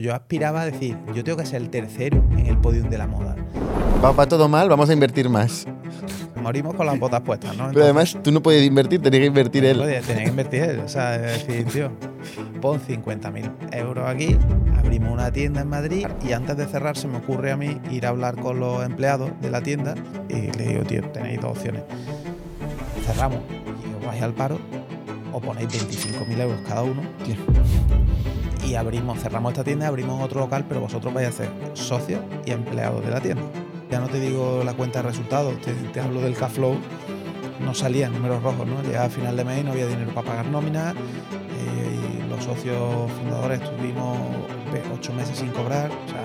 Yo aspiraba a decir, yo tengo que ser el tercero en el podium de la moda. Va todo mal, vamos a invertir más. Morimos con las botas puestas, ¿no? Pero además tú no puedes invertir, tenía que invertir él. Tenía que invertir él, o sea, es decir, tío, pon 50.000 euros aquí, abrimos una tienda en Madrid y antes de cerrar se me ocurre a mí ir a hablar con los empleados de la tienda y le digo, tío, tenéis dos opciones. Cerramos y os vais al paro o ponéis 25.000 euros cada uno. Tío. Y cerramos esta tienda, abrimos otro local, pero vosotros vais a ser socios y empleados de la tienda. Ya no te digo la cuenta de resultados, te hablo del cash flow. No salían números rojos, ¿no? Llegaba a final de mes y no había dinero para pagar nóminas. Y los socios fundadores estuvimos 8 meses sin cobrar.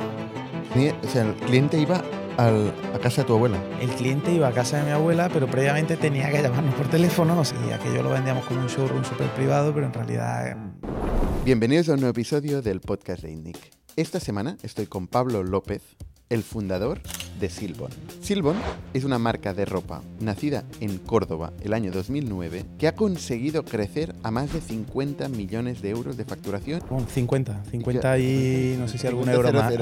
O sea, el cliente iba a casa de tu abuela. El cliente iba a casa de mi abuela, pero previamente tenía que llamarnos por teléfono. O sea, aquello lo vendíamos como un showroom súper privado, pero en realidad... Bienvenidos a un nuevo episodio del podcast de INNIC. Esta semana estoy con Pablo López, el fundador de Silbon. Silbon es una marca de ropa nacida en Córdoba el año 2009 que ha conseguido crecer a más de 50 millones de euros de facturación. 50 y no sé si algún euro más.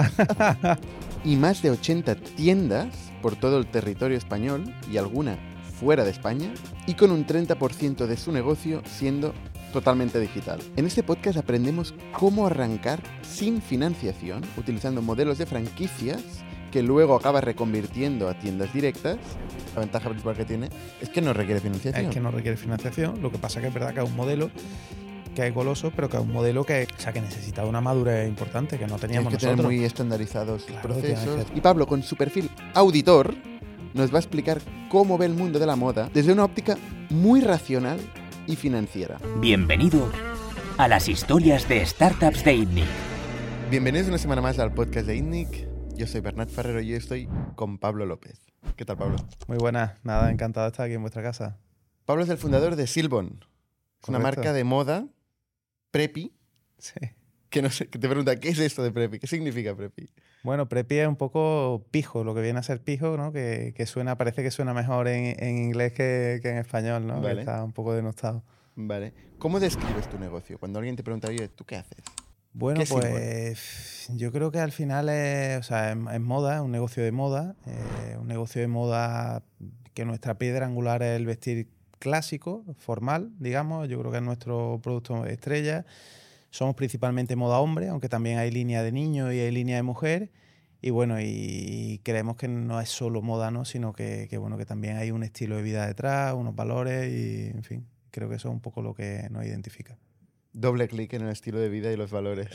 Y más de 80 tiendas por todo el territorio español y alguna fuera de España, y con un 30% de su negocio siendo totalmente digital. En este podcast aprendemos cómo arrancar sin financiación, utilizando modelos de franquicias que luego acaba reconvirtiendo a tiendas directas. La ventaja principal que tiene es que no requiere financiación. Es que no requiere financiación, lo que pasa que es verdad que es un modelo que es goloso, pero que es un modelo que necesita una madurez importante, que no teníamos nosotros. Hay que nosotros. tener muy estandarizados los procesos. Y Pablo, con su perfil auditor, nos va a explicar cómo ve el mundo de la moda desde una óptica muy racional y financiera. Bienvenido a las historias de startups de INNIC. Bienvenidos una semana más al podcast de INNIC. Yo soy Bernat Ferrero y hoy estoy con Pablo López. ¿Qué tal, Pablo? Muy buenas, nada, encantado de estar aquí en vuestra casa. Pablo es el fundador de Silbon. Es una marca de moda preppy. Sí. Que no sé, que te pregunta, ¿qué es esto de preppy? ¿Qué significa preppy? Bueno, preppy es un poco pijo, lo que viene a ser pijo, ¿no? Que parece que suena mejor en inglés que en español, ¿no? Vale. Que está un poco denostado. Vale. ¿Cómo describes tu negocio? Cuando alguien te pregunta, oye, ¿tú qué haces? Bueno, ¿Qué pues yo creo que al final es moda, es un negocio de moda. Un negocio de moda que nuestra piedra angular es el vestir clásico, formal, digamos. Yo creo que es nuestro producto estrella. Somos principalmente moda hombre, aunque también hay línea de niño y hay línea de mujer. Y bueno, y creemos que no es solo moda, ¿no? Sino que también hay un estilo de vida detrás, unos valores y, en fin, creo que eso es un poco lo que nos identifica. Doble clic en el estilo de vida y los valores.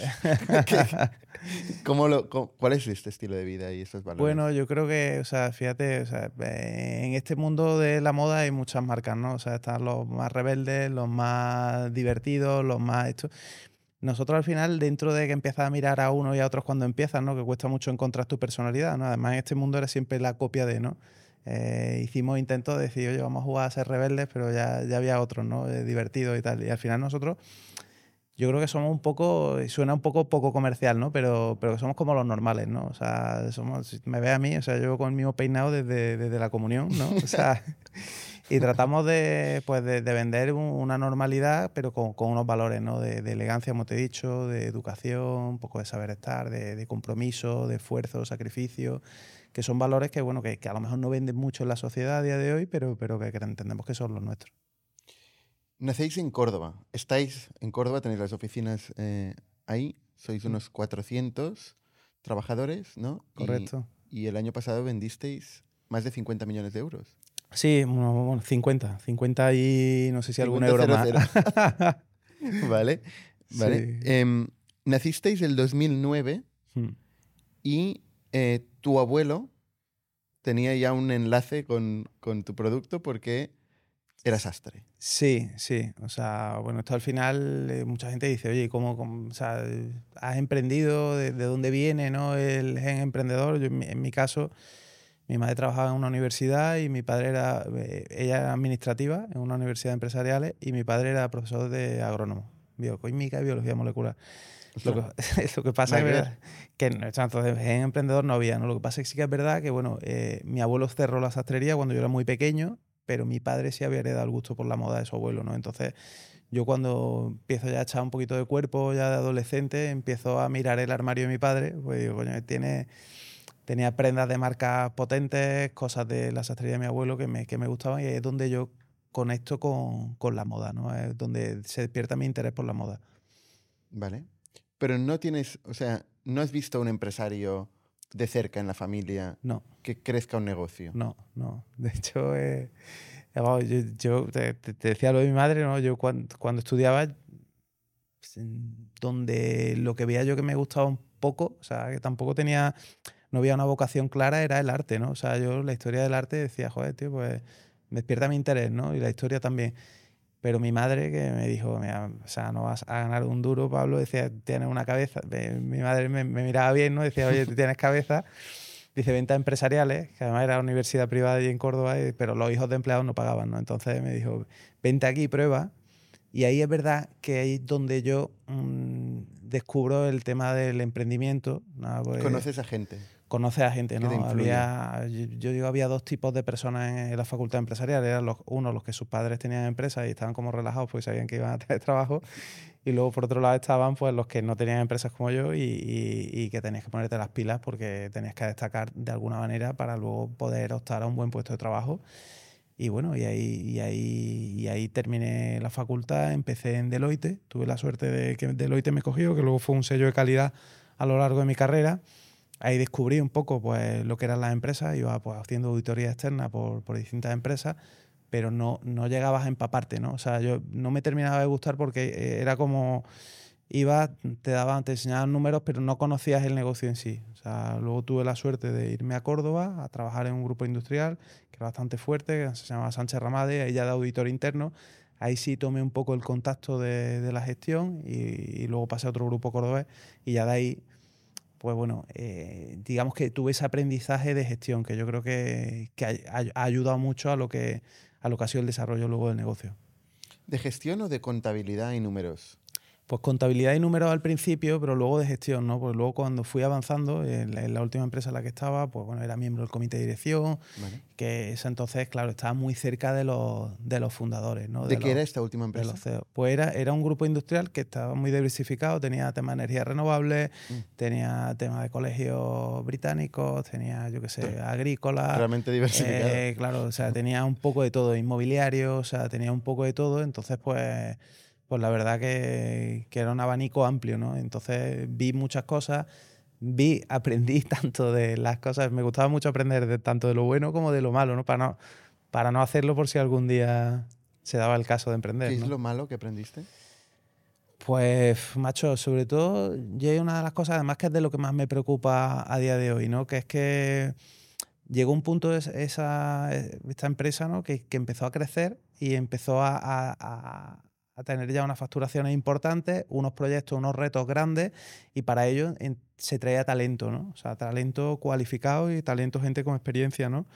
¿Cuál es este estilo de vida y estos valores? Bueno, yo creo que, fíjate, en este mundo de la moda hay muchas marcas, ¿no? O sea, están los más rebeldes, los más divertidos, los más... Nosotros al final, dentro de que empiezas a mirar a uno y a otros cuando empiezas, ¿no? Que cuesta mucho encontrar tu personalidad, ¿no? Además, en este mundo eres siempre la copia de, ¿no? Hicimos intentos de decir, oye, vamos a jugar a ser rebeldes, pero ya había otros, ¿no? Divertidos y tal. Y al final nosotros, yo creo que somos un poco, suena un poco comercial, ¿no? Pero que somos como los normales, ¿no? O sea, si me ve a mí, o sea, yo con el mismo peinado desde la comunión, ¿no? O sea... Y tratamos de vender una normalidad, pero con unos valores, ¿no? De elegancia, como te he dicho, de educación, un poco de saber estar, de compromiso, de esfuerzo, sacrificio, que son valores que, bueno, que a lo mejor no venden mucho en la sociedad a día de hoy, pero que entendemos que son los nuestros. Nacéis en Córdoba. Estáis en Córdoba, tenéis las oficinas ahí. Sois unos 400 trabajadores, ¿no? Correcto. Y el año pasado vendisteis más de 50 millones de euros. Sí, bueno, 50 y no sé si algún euro más. Vale. Sí. Nacisteis el 2009 y tu abuelo tenía ya un enlace con tu producto porque era sastre. Sí. O sea, bueno, esto al final mucha gente dice, oye, ¿cómo o sea, has emprendido? ¿De dónde viene, no, el gen emprendedor? Yo, en mi caso... Mi madre trabajaba en una universidad y mi padre ella era administrativa en una universidad de empresariales y mi padre era profesor de agrónomo, bioquímica y biología molecular. Lo que pasa es que entonces en emprendedor no había, ¿no? Lo que pasa es que sí que es verdad que, bueno, mi abuelo cerró la sastrería cuando yo era muy pequeño, pero mi padre sí había heredado el gusto por la moda de su abuelo, ¿no? Entonces yo cuando empiezo ya a echar un poquito de cuerpo, ya de adolescente, empiezo a mirar el armario de mi padre, pues digo, coño, tenía prendas de marcas potentes, cosas de la sastrería de mi abuelo que me gustaban, y es donde yo conecto con la moda, ¿no? Es donde se despierta mi interés por la moda. Vale. Pero no tienes, o sea, no has visto a un empresario de cerca en la familia No, que crezca un negocio. no. De hecho, vamos, yo te decía lo de mi madre, ¿no? Yo cuando estudiaba, donde lo que veía yo que me gustaba un poco, o sea, que tampoco no había una vocación clara, era el arte, ¿no? O sea, yo la historia del arte decía, joder, tío, pues me despierta mi interés, ¿no? Y la historia también. Pero mi madre que me dijo, mira, o sea, no vas a ganar un duro, Pablo, decía, tienes una cabeza. Mi madre me miraba bien, ¿no? Decía, oye, tú tienes cabeza. Dice, ventas empresariales, que además era universidad privada allí en Córdoba, pero los hijos de empleados no pagaban, ¿no? Entonces me dijo, vente aquí, prueba. Y ahí es verdad que ahí es donde yo descubro el tema del emprendimiento. ¿No? Pues, ¿Conoces a gente? Conoces a gente, ¿Qué ¿no? te influye? Yo digo, había dos tipos de personas en la facultad empresarial. Eran los que sus padres tenían empresas y estaban como relajados porque sabían que iban a tener trabajo. Y luego, por otro lado, estaban pues los que no tenían empresas como yo y que tenías que ponerte las pilas porque tenías que destacar de alguna manera para luego poder optar a un buen puesto de trabajo. Y bueno, y ahí terminé la facultad, empecé en Deloitte. Tuve la suerte de que Deloitte me cogió, que luego fue un sello de calidad a lo largo de mi carrera. Ahí descubrí un poco pues, lo que eran las empresas, iba pues, haciendo auditoría externa por distintas empresas, pero no llegabas a empaparte, ¿no? O sea, yo no me terminaba de gustar porque era como, ibas, te enseñaban números, pero no conocías el negocio en sí. O sea, luego tuve la suerte de irme a Córdoba a trabajar en un grupo industrial que era bastante fuerte, que se llamaba Sánchez Ramade, ahí ya de auditor interno. Ahí sí tomé un poco el contacto de la gestión y luego pasé a otro grupo cordobés y ya de ahí pues bueno, digamos que tuve ese aprendizaje de gestión que yo creo que ha ayudado mucho a lo que ha sido el desarrollo luego del negocio. ¿De gestión o de contabilidad y números? Pues contabilidad y números al principio, pero luego de gestión, ¿no? Pues luego cuando fui avanzando, en la última empresa en la que estaba, pues bueno, era miembro del comité de dirección, Vale. que esa entonces, claro, estaba muy cerca de los fundadores, ¿no? ¿De qué era esta última De empresa? los CEOs. Pues era un grupo industrial que estaba muy diversificado, tenía temas de energías renovables, tenía temas de colegios británicos, tenía, yo qué sé, agrícolas. Realmente diversificado. Claro, o sea, tenía un poco de todo, inmobiliario, o sea, tenía un poco de todo, entonces pues la verdad que era un abanico amplio, ¿no? Entonces vi muchas cosas, aprendí tanto de las cosas, me gustaba mucho aprender tanto de lo bueno como de lo malo, ¿no? Para no hacerlo por si algún día se daba el caso de emprender, ¿Qué es ¿no? lo malo que aprendiste? Pues, macho, sobre todo, yo hay una de las cosas, además que es de lo que más me preocupa a día de hoy, ¿no? Que es que llegó un punto esta empresa, ¿no? que empezó a crecer y empezó a tener ya unas facturaciones importantes, unos proyectos, unos retos grandes, y para ello se traía talento, ¿no? O sea, talento cualificado y talento, gente con experiencia, ¿no?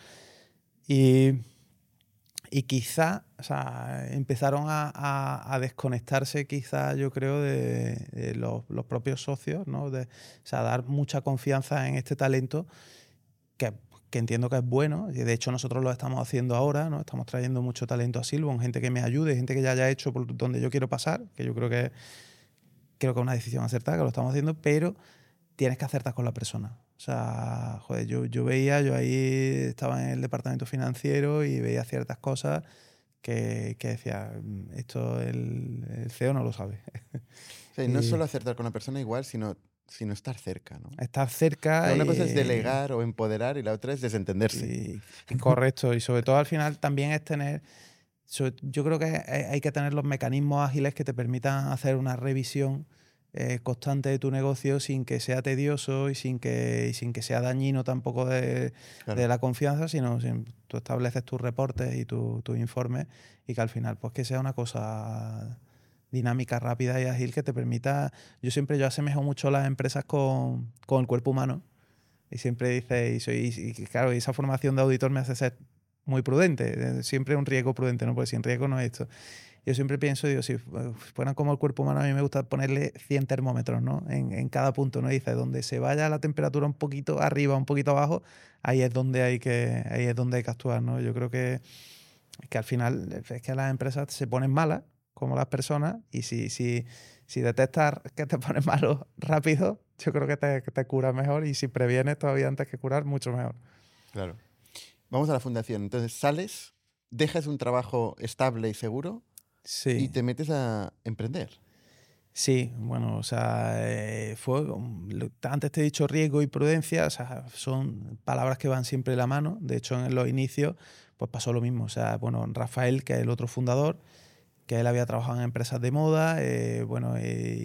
Y quizá, o sea, empezaron a desconectarse quizá, yo creo, de los propios socios, ¿no? O sea, dar mucha confianza en este talento que entiendo que es bueno, y de hecho nosotros lo estamos haciendo ahora, ¿no? Estamos trayendo mucho talento a Silbon, gente que me ayude, gente que ya haya hecho por donde yo quiero pasar, que yo creo que es una decisión acertada, que lo estamos haciendo, pero tienes que acertar con la persona. O sea, joder, yo ahí estaba en el departamento financiero y veía ciertas cosas que decía, esto el CEO no lo sabe. O sea, y no solo acertar con la persona igual, sino estar cerca, ¿no? Estar cerca. O sea, una cosa es delegar o empoderar y la otra es desentenderse. Y correcto. Y sobre todo al final también es tener... Yo creo que hay que tener los mecanismos ágiles que te permitan hacer una revisión constante de tu negocio sin que sea tedioso y sin que sea dañino tampoco de la confianza, sino tú estableces tus reportes y tus informes y que al final pues que sea una cosa dinámica, rápida y ágil que te permita... Yo asemejo mucho las empresas con el cuerpo humano y siempre dice, y claro, esa formación de auditor me hace ser muy prudente, siempre un riesgo prudente, ¿no? Porque sin riesgo no es esto. Yo siempre pienso, digo, si fueran como el cuerpo humano, a mí me gusta ponerle 100 termómetros, ¿no? En cada punto, ¿no? Dice, donde se vaya la temperatura un poquito arriba, un poquito abajo, ahí es donde hay que actuar, ¿no? Yo creo que al final es que las empresas se ponen malas como las personas, y si detectas que te pones malo rápido, yo creo que te curas mejor, y si previenes todavía antes que curar, mucho mejor. Claro. Vamos a la fundación. Entonces sales, dejas un trabajo estable y seguro y Sí. te metes a emprender. Sí, bueno, o sea, antes te he dicho riesgo y prudencia, o sea, son palabras que van siempre de la mano. De hecho, en los inicios, pues pasó lo mismo. O sea, bueno, Rafael, que es el otro fundador, que él había trabajado en empresas de moda, bueno,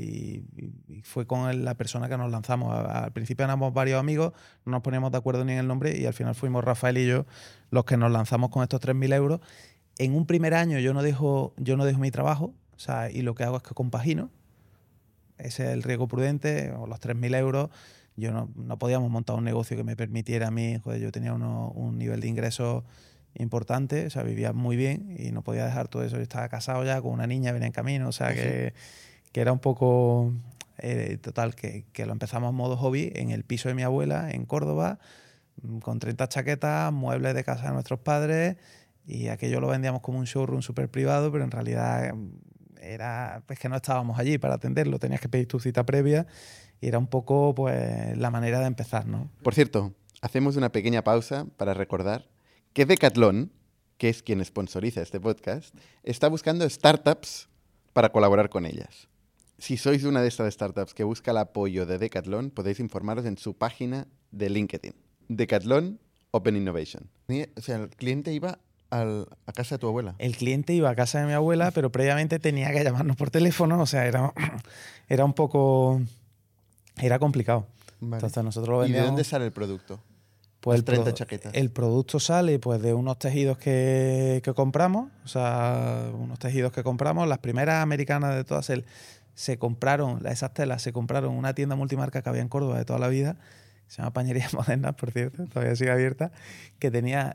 y fue con él la persona que nos lanzamos. Al principio éramos varios amigos, no nos poníamos de acuerdo ni en el nombre, y al final fuimos Rafael y yo los que nos lanzamos con estos 3.000 euros. En un primer año yo no dejo mi trabajo, o sea, y lo que hago es que compagino. Ese es el riesgo prudente, o los 3.000 euros. Yo no podíamos montar un negocio que me permitiera a mí, joder, yo tenía un nivel de ingresos importante, o sea, vivía muy bien y no podía dejar todo eso. Yo estaba casado ya con una niña, venía en camino, o sea, que era un poco... total, que lo empezamos en modo hobby en el piso de mi abuela en Córdoba, con 30 chaquetas, muebles de casa de nuestros padres, y aquello lo vendíamos como un showroom súper privado, pero en realidad era pues que no estábamos allí para atenderlo, tenías que pedir tu cita previa, y era un poco pues la manera de empezar, ¿no? Por cierto, hacemos una pequeña pausa para recordar que Decathlon, que es quien sponsoriza este podcast, está buscando startups para colaborar con ellas. Si sois una de estas startups que busca el apoyo de Decathlon, podéis informaros en su página de LinkedIn. Decathlon Open Innovation. O sea, el cliente iba a casa de tu abuela. El cliente iba a casa de mi abuela, pero previamente tenía que llamarnos por teléfono, o sea, era un poco... Era complicado. Vale. Entonces nosotros lo ¿Y de vendíamos... dónde sale el producto? Pues Las 30 chaquetas. el producto sale pues de unos tejidos que compramos, o sea, unos tejidos que compramos. Las primeras americanas de todas se compraron, esas telas se compraron en una tienda multimarca que había en Córdoba de toda la vida, se llama Pañerías Modernas, por cierto, todavía sigue abierta, que tenía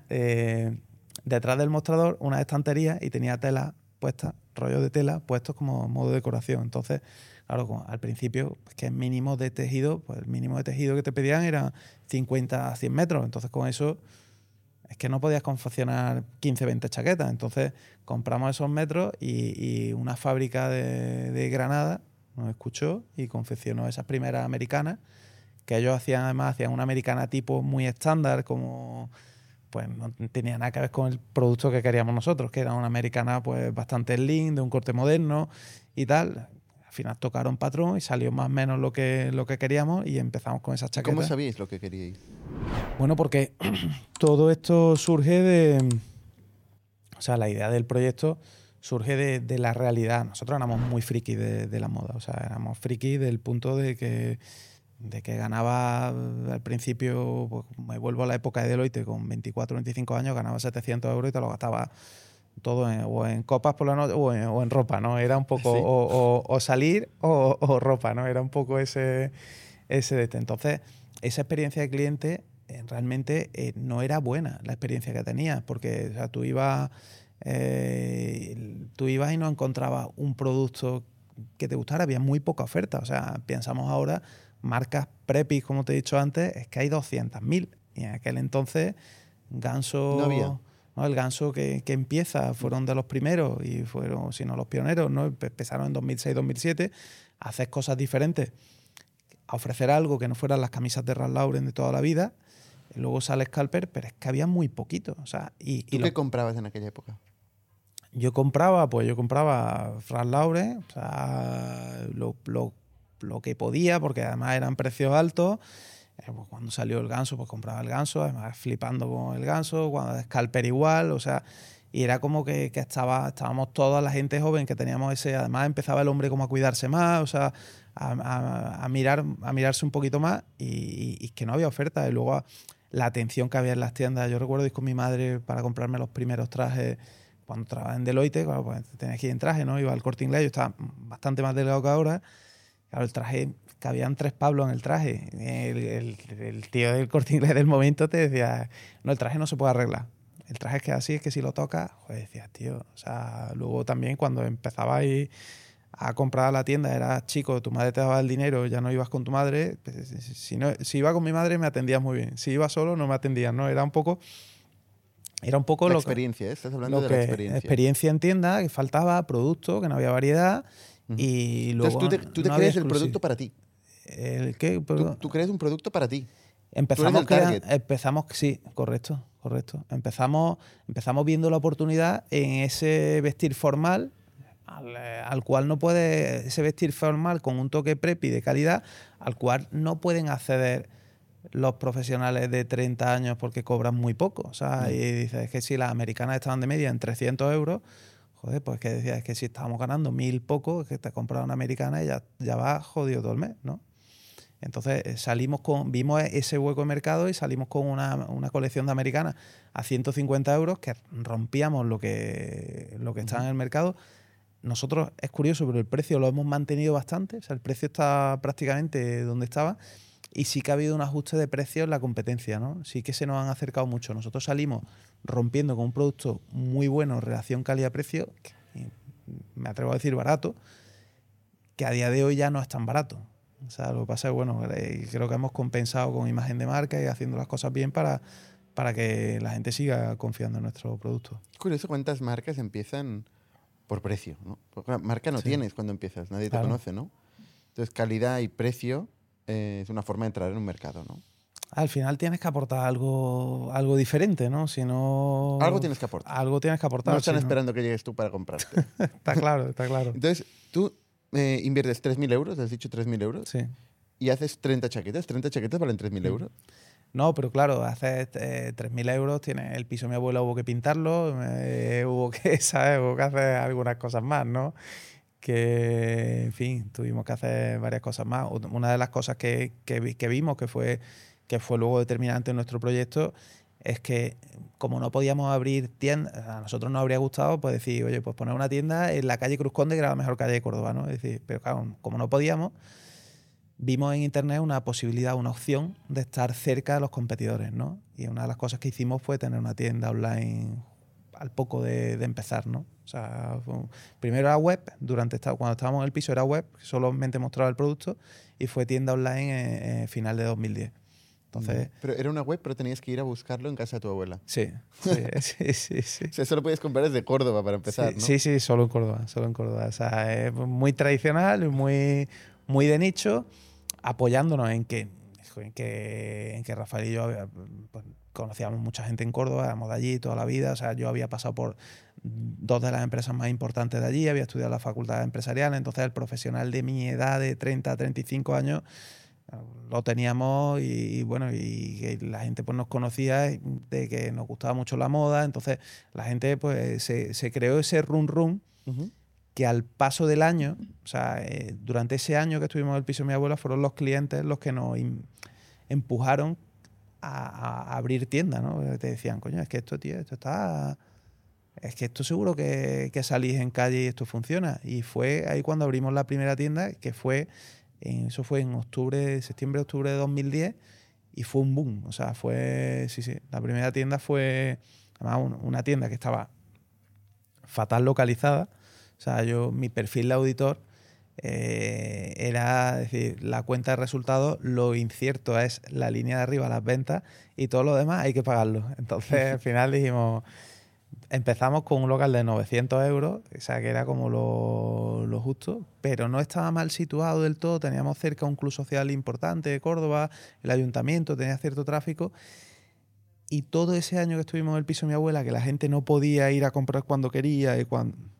detrás del mostrador unas estanterías y tenía tela puesta, rollos de tela puestos como modo de decoración. Entonces, claro, al principio, pues que el mínimo de tejido, pues el mínimo de tejido que te pedían era 50 a 100 metros. Entonces, con eso es que no podías confeccionar 15, 20 chaquetas. Entonces, compramos esos metros y una fábrica de Granada nos escuchó y confeccionó esas primeras americanas, que ellos además hacían una americana tipo muy estándar, como... pues no tenía nada que ver con el producto que queríamos nosotros, que era una americana pues bastante slim, de un corte moderno y tal. Al final tocaron patrón y salió más o menos lo que queríamos, y empezamos con esas chaquetas. ¿Cómo sabíais lo que queríais? Bueno, porque todo esto surge de... O sea, la idea del proyecto surge de la realidad. Nosotros éramos muy frikis de la moda, o sea, éramos frikis del punto de que ganaba al principio, pues me vuelvo a la época de Deloitte, con 24 o 25 años, ganaba 700 euros y te lo gastaba todo o en copas por la noche o en ropa, ¿no? Era un poco ¿Sí? o salir o ropa, ¿no? Era un poco ese de este. Entonces, esa experiencia de cliente realmente no era buena, la experiencia que tenías, porque o sea, tú ibas y no encontrabas un producto que te gustara, había muy poca oferta. O sea, pensamos ahora, marcas prepis, como te he dicho antes, es que hay 200.000. Y en aquel entonces, Ganso... No había. ¿no? El Ganso que empieza fueron de los primeros y fueron, si no los pioneros, ¿no? Empezaron en 2006-2007 a hacer cosas diferentes, a ofrecer algo que no fueran las camisas de Ralph Lauren de toda la vida. Y luego sale Scalper, pero es que había muy poquito. O sea, ¿Tú qué comprabas en aquella época? Yo compraba Ralph Lauren, o sea, lo que podía, porque además eran precios altos. Pues cuando salió el Ganso, pues compraba el Ganso, además flipando con el Ganso, cuando Scalper igual, o sea, y era como que estábamos toda la gente joven que teníamos ese, además empezaba el hombre como a cuidarse más, o sea, a mirarse un poquito más, y que no había oferta. Y luego la atención que había en las tiendas. Yo recuerdo ir con mi madre para comprarme los primeros trajes cuando trabajaba en Deloitte, claro, pues tenías que ir en traje, ¿no? Iba al Corte Inglés, yo estaba bastante más delgado que ahora. Claro, el traje, cabían 3 Pablos en el traje. El tío del Corte Inglés del momento te decía, no, el traje no se puede arreglar. El traje es que así, es que si lo tocas, joder, decías, tío. O sea, luego también cuando empezabas a comprar a la tienda, eras chico, tu madre te daba el dinero, ya no ibas con tu madre. Pues, si iba con mi madre me atendías muy bien. Si iba solo no me atendías, ¿no? Era un poco Era un poco La lo experiencia, estás hablando que de la experiencia. experiencia en tienda, que faltaba producto, que no había variedad y luego Entonces tú te no había creas el producto para ti. ¿El qué? Tú creas un producto para ti. Empezamos, Tú eres el target. sí, correcto. Empezamos viendo la oportunidad en ese vestir formal, al cual no puede, ese vestir formal con un toque preppy de calidad, al cual no pueden acceder los profesionales de 30 años porque cobran muy poco. O sea, y dices, es que si las americanas estaban de media en 300 euros, joder, pues que decías, es que si estábamos ganando 1.000 poco, es que te compras una americana y ya va jodido todo el mes, ¿no? Entonces vimos ese hueco de mercado y salimos con una colección de americanas a 150 euros que rompíamos lo que está en el mercado. Nosotros, es curioso, pero el precio lo hemos mantenido bastante. O sea, el precio está prácticamente donde estaba y sí que ha habido un ajuste de precios en la competencia, ¿no? Sí que se nos han acercado mucho. Nosotros salimos rompiendo con un producto muy bueno, relación calidad-precio, me atrevo a decir barato, que a día de hoy ya no es tan barato. O sea, lo que pasa es, bueno, creo que hemos compensado con imagen de marca y haciendo las cosas bien para que la gente siga confiando en nuestro producto. Es curioso cuántas marcas empiezan por precio, ¿no? Porque marca no tienes cuando empiezas, nadie te conoce, ¿no? Entonces, calidad y precio es una forma de entrar en un mercado, ¿no? Al final tienes que aportar algo diferente, ¿no? Si no... Algo tienes que aportar. Algo tienes que aportar. No están esperando que llegues tú para comprarte. Está claro, está claro. Entonces, tú inviertes 3.000 euros, has dicho 3.000 euros, Sí. y haces 30 chaquetas. 30 chaquetas valen 3.000 euros. No, pero claro, haces 3.000 euros, tienes el piso de mi abuela, hubo que pintarlo, hubo que hacer algunas cosas más, ¿no? Que, en fin, tuvimos que hacer varias cosas más. Una de las cosas que vimos que fue luego determinante en nuestro proyecto es que como no podíamos abrir tiendas, a nosotros nos habría gustado pues decir, oye, pues poner una tienda en la calle Cruz Conde, que era la mejor calle de Córdoba, ¿no? Es decir, pero claro, como no podíamos, vimos en internet una posibilidad, una opción de estar cerca de los competidores, ¿no? Y una de las cosas que hicimos fue tener una tienda online al poco de empezar, ¿no? O sea, primero era web, cuando estábamos en el piso era web, que solamente mostraba el producto, y fue tienda online en final de 2010. Entonces, pero era una web, pero tenías que ir a buscarlo en casa de tu abuela. Sí. O sea, solo podías comprar desde Córdoba para empezar, ¿no? Sí, solo en Córdoba. O sea, es muy tradicional, muy de nicho, apoyándonos en que Rafael y yo pues, conocíamos mucha gente en Córdoba, éramos de allí toda la vida. O sea, yo había pasado por 2 de las empresas más importantes de allí, había estudiado la facultad empresarial, entonces el profesional de mi edad, de 30 a 35 años, lo teníamos y bueno, y la gente pues nos conocía de que nos gustaba mucho la moda, entonces la gente pues se creó ese run que al paso del año, o sea, durante ese año que estuvimos en el piso de mi abuela, fueron los clientes los que nos empujaron a abrir tiendas, ¿no? Te decían, coño, es que esto, tío, es que esto seguro que salís en calle y esto funciona. Y fue ahí cuando abrimos la primera tienda, que fue eso fue en septiembre-octubre de 2010, y fue un boom. O sea, la primera tienda fue además una tienda que estaba fatal localizada. O sea, mi perfil de auditor era decir, la cuenta de resultados, lo incierto es la línea de arriba, las ventas, y todo lo demás hay que pagarlo. Entonces, al final dijimos... Empezamos con un local de 900 euros, o sea, que era como lo justo, pero no estaba mal situado del todo. Teníamos cerca un club social importante de Córdoba, el ayuntamiento, tenía cierto tráfico. Y todo ese año que estuvimos en el piso de mi abuela, que la gente no podía ir a comprar cuando quería, y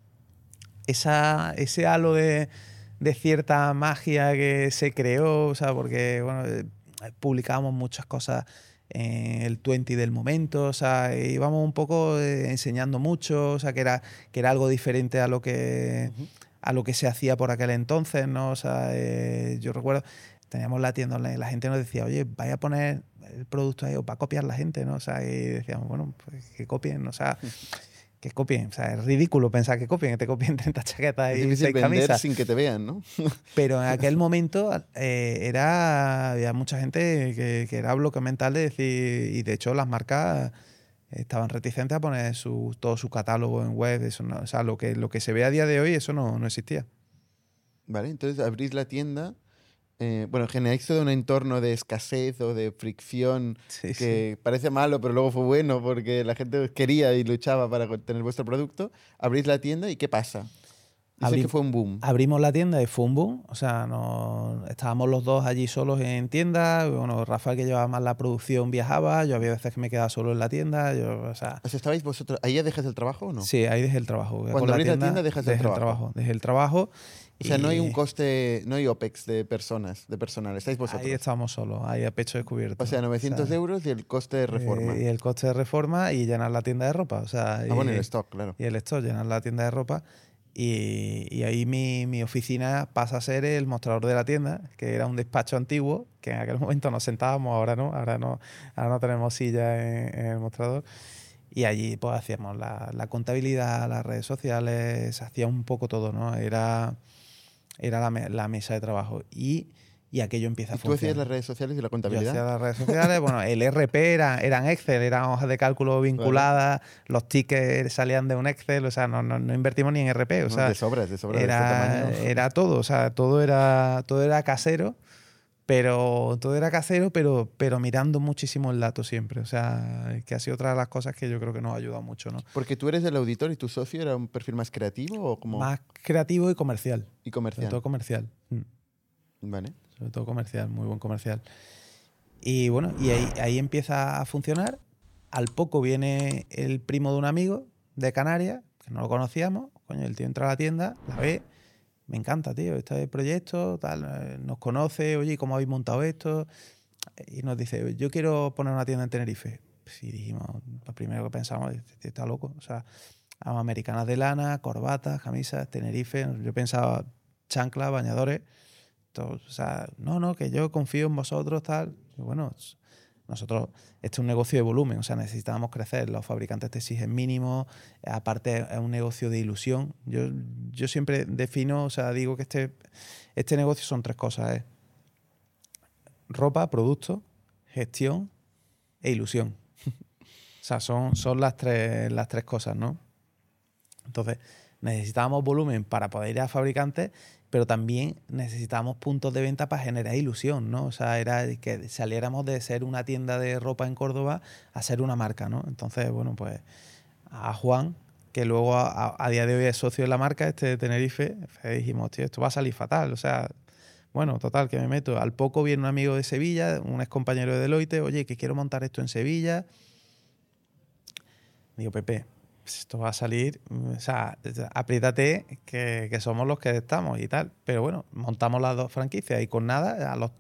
ese halo de cierta magia que se creó, o sea, porque bueno, publicábamos muchas cosas en el 20 del momento, o sea, íbamos un poco enseñando mucho, o sea, que era algo diferente a lo que se hacía por aquel entonces, ¿no? O sea, yo recuerdo, teníamos la tienda online, la gente nos decía, oye, vaya a poner el producto ahí o va a copiar la gente, ¿no? O sea, y decíamos, bueno, pues que copien, o sea, que copien. O sea, es ridículo pensar que te copien 30 chaquetas y 6 camisas. Sin que te vean, ¿no? Pero en aquel momento había mucha gente que era bloque mental de decir, y de hecho las marcas estaban reticentes a poner todo su catálogo en web. Eso no, o sea, lo que se ve a día de hoy, eso no existía. Vale, entonces abrís la tienda bueno, generáis todo un entorno de escasez o de fricción Sí, que parece malo, pero luego fue bueno porque la gente os quería y luchaba para tener vuestro producto. Abrís la tienda y ¿qué pasa? Dices que fue un boom. Abrimos la tienda y fue un boom. O sea, estábamos los dos allí solos en tienda. Bueno, Rafael, que llevaba más la producción, viajaba. Yo había veces que me quedaba solo en la tienda. O sea, O sea, ¿estabais vosotros? ¿Ahí ya dejas el trabajo o no? sí, ahí dejé el trabajo. Cuando abrís la tienda dejas el trabajo. Dejé el trabajo. O sea, no hay un Y coste, no hay OPEX de personas, de personal. Estáis vosotros. ahí estábamos solos, ahí a pecho descubierto. O sea, 900 euros y el coste de reforma. Y el coste de reforma y llenar la tienda de ropa. O sea, Bueno, el stock, claro. y el stock, llenar la tienda de ropa. Y ahí mi oficina pasa a ser el mostrador de la tienda, que era un despacho antiguo, que en aquel momento nos sentábamos, ahora no tenemos silla en el mostrador. Y allí pues hacíamos la contabilidad, las redes sociales, se hacía un poco todo, ¿no? Era la mesa de trabajo. Y aquello empieza a ¿Y tú hacías funcionar. las redes sociales y la Yo contabilidad? hacía las redes sociales, bueno, el RP eran Excel, eran hojas de cálculo vinculadas, los tickets salían de un Excel, o sea, no invertimos ni en RP, o sea, de sobras de este era, tamaño. era todo, o sea, todo era casero, pero mirando muchísimo el dato siempre, o sea, que ha sido otra de las cosas que yo creo que nos ha ayudado mucho, ¿no? Porque tú eres el auditor y tu socio era un perfil más creativo o como Más creativo y comercial. y Sobre comercial. todo comercial. Vale. Sobre todo comercial, muy buen comercial. Y bueno, y ahí empieza a funcionar. Al poco viene el primo de un amigo de Canarias, que no lo conocíamos. Coño, el tío entra a la tienda, la ve, me encanta, tío, este proyecto, tal, nos conoce, oye, ¿cómo habéis montado esto? Y nos dice, yo quiero poner una tienda en Tenerife. Pues, y dijimos, lo primero que pensamos, este tío está loco. O sea, americanas de lana, corbatas, camisas, Tenerife. Yo pensaba chanclas, bañadores. O sea, no, que yo confío en vosotros, tal. Y bueno, nosotros, este es un negocio de volumen, o sea, necesitamos crecer. Los fabricantes te exigen mínimo, aparte es un negocio de ilusión. Yo siempre defino, o sea, digo que este negocio son tres cosas, ropa, producto, gestión e ilusión. O sea, son las tres cosas, ¿no? Entonces, necesitábamos volumen para poder ir a fabricantes, pero también necesitábamos puntos de venta para generar ilusión, ¿no? O sea, era que saliéramos de ser una tienda de ropa en Córdoba a ser una marca, ¿no? Entonces, bueno, pues a Juan, que luego a día de hoy es socio de la marca, de Tenerife, dijimos, tío, esto va a salir fatal, o sea, bueno, total, que me meto. Al poco viene un amigo de Sevilla, un ex compañero de Deloitte, oye, que quiero montar esto en Sevilla. Digo, Pepe, pues esto va a salir, o sea, apriétate que somos los que estamos y tal. Pero bueno, montamos las dos franquicias y con nada, a los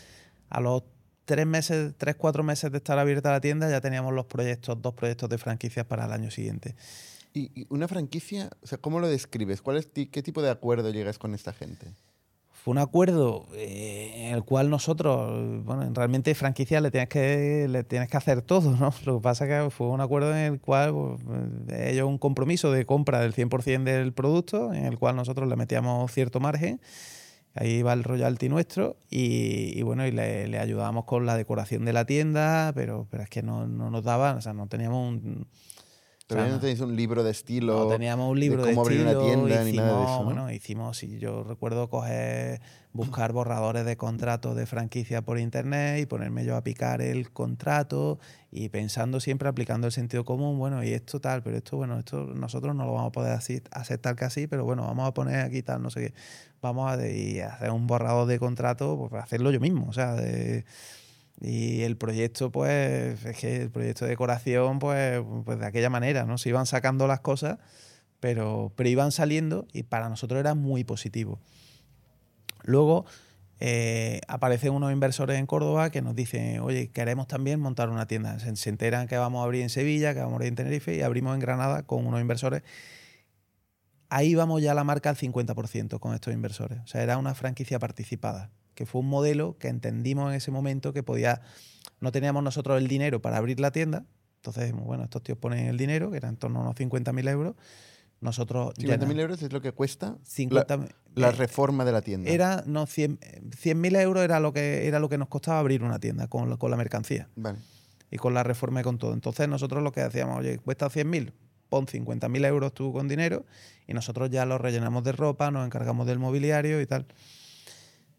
4 meses de estar abierta la tienda ya teníamos dos proyectos de franquicias para el año siguiente. Y una franquicia, o sea, ¿cómo lo describes? ¿Qué tipo de acuerdo llegas con esta gente? Fue un acuerdo en el cual nosotros, bueno, realmente franquicia le tienes que hacer todo, ¿no? Lo que pasa es que fue un acuerdo en el cual ellos un compromiso de compra del 100% del producto, en el cual nosotros le metíamos cierto margen, ahí va el royalty nuestro, y bueno, y le ayudábamos con la decoración de la tienda, pero es que no nos daban, o sea, no teníamos un... Todavía no tenéis un libro de estilo. No teníamos un libro de cómo abrir una tienda ni nada de eso, ¿no? Bueno, sí, yo recuerdo buscar borradores de contratos de franquicia por internet y ponerme yo a picar el contrato y pensando siempre, aplicando el sentido común, bueno, y esto tal, pero esto nosotros no lo vamos a poder hacer tal que así, pero bueno, vamos a poner aquí tal, no sé qué. Vamos a hacer un borrador de contrato, pues para hacerlo yo mismo, o sea, y el proyecto, pues, es que el proyecto de decoración, pues de aquella manera, ¿no? Se iban sacando las cosas, pero iban saliendo y para nosotros era muy positivo. Luego aparecen unos inversores en Córdoba que nos dicen, oye, queremos también montar una tienda. Se enteran que vamos a abrir en Sevilla, que vamos a abrir en Tenerife y abrimos en Granada con unos inversores. Ahí vamos ya a la marca al 50% con estos inversores. O sea, era una franquicia participada, que fue un modelo que entendimos en ese momento que no teníamos nosotros el dinero para abrir la tienda. Entonces, bueno, estos tíos ponen el dinero, que era en torno a unos 50.000 euros. Nosotros 50.000 euros es lo que cuesta 50, la reforma de la tienda. 100.000 euros era lo que nos costaba abrir una tienda con la mercancía. Vale. Y con la reforma y con todo. Entonces nosotros lo que hacíamos, oye, cuesta 100.000, pon 50.000 euros tú con dinero y nosotros ya lo rellenamos de ropa, nos encargamos del mobiliario y tal.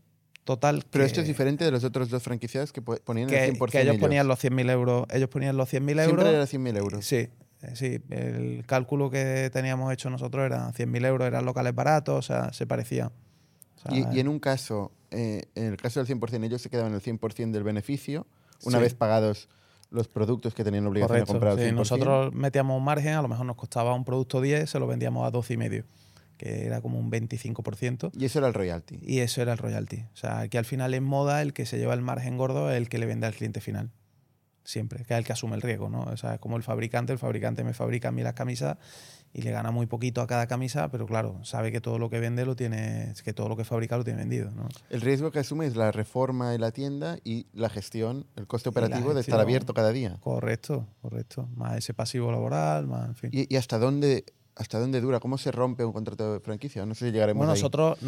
Total. Pero esto es diferente de los otros 2 franquiciados que ponían el 100% que ellos ponían los 100.000 euros. Ellos ponían los 100.000 euros. Siempre era 100.000 euros. Sí, sí. El cálculo que teníamos hecho nosotros era 100.000 euros, eran locales baratos, o sea, se parecía. O sea, Y en un caso, en el caso del 100%, ellos se quedaban el 100% del beneficio una Sí. vez pagados los productos que tenían la obligación de comprar al sí. 100%. Nosotros metíamos un margen, a lo mejor nos costaba un producto 10, se lo vendíamos a 12,5, que era como un 25%. Y eso era el royalty. Y eso era el royalty. O sea, que al final en moda el que se lleva el margen gordo es el que le vende al cliente final. Siempre, que es el que asume el riesgo, ¿no? O sea, es como el fabricante me fabrica a mí las camisas y le gana muy poquito a cada camisa, pero claro, sabe que todo lo que vende que todo lo que fabrica lo tiene vendido, ¿no? El riesgo que asume es la reforma de la tienda y la gestión, el coste operativo de estar gestión. abierto cada día. Correcto. Más ese pasivo laboral, más, en fin. ¿Y hasta dónde dura? ¿Cómo se rompe un contrato de franquicia? No sé si llegaremos Bueno, ahí.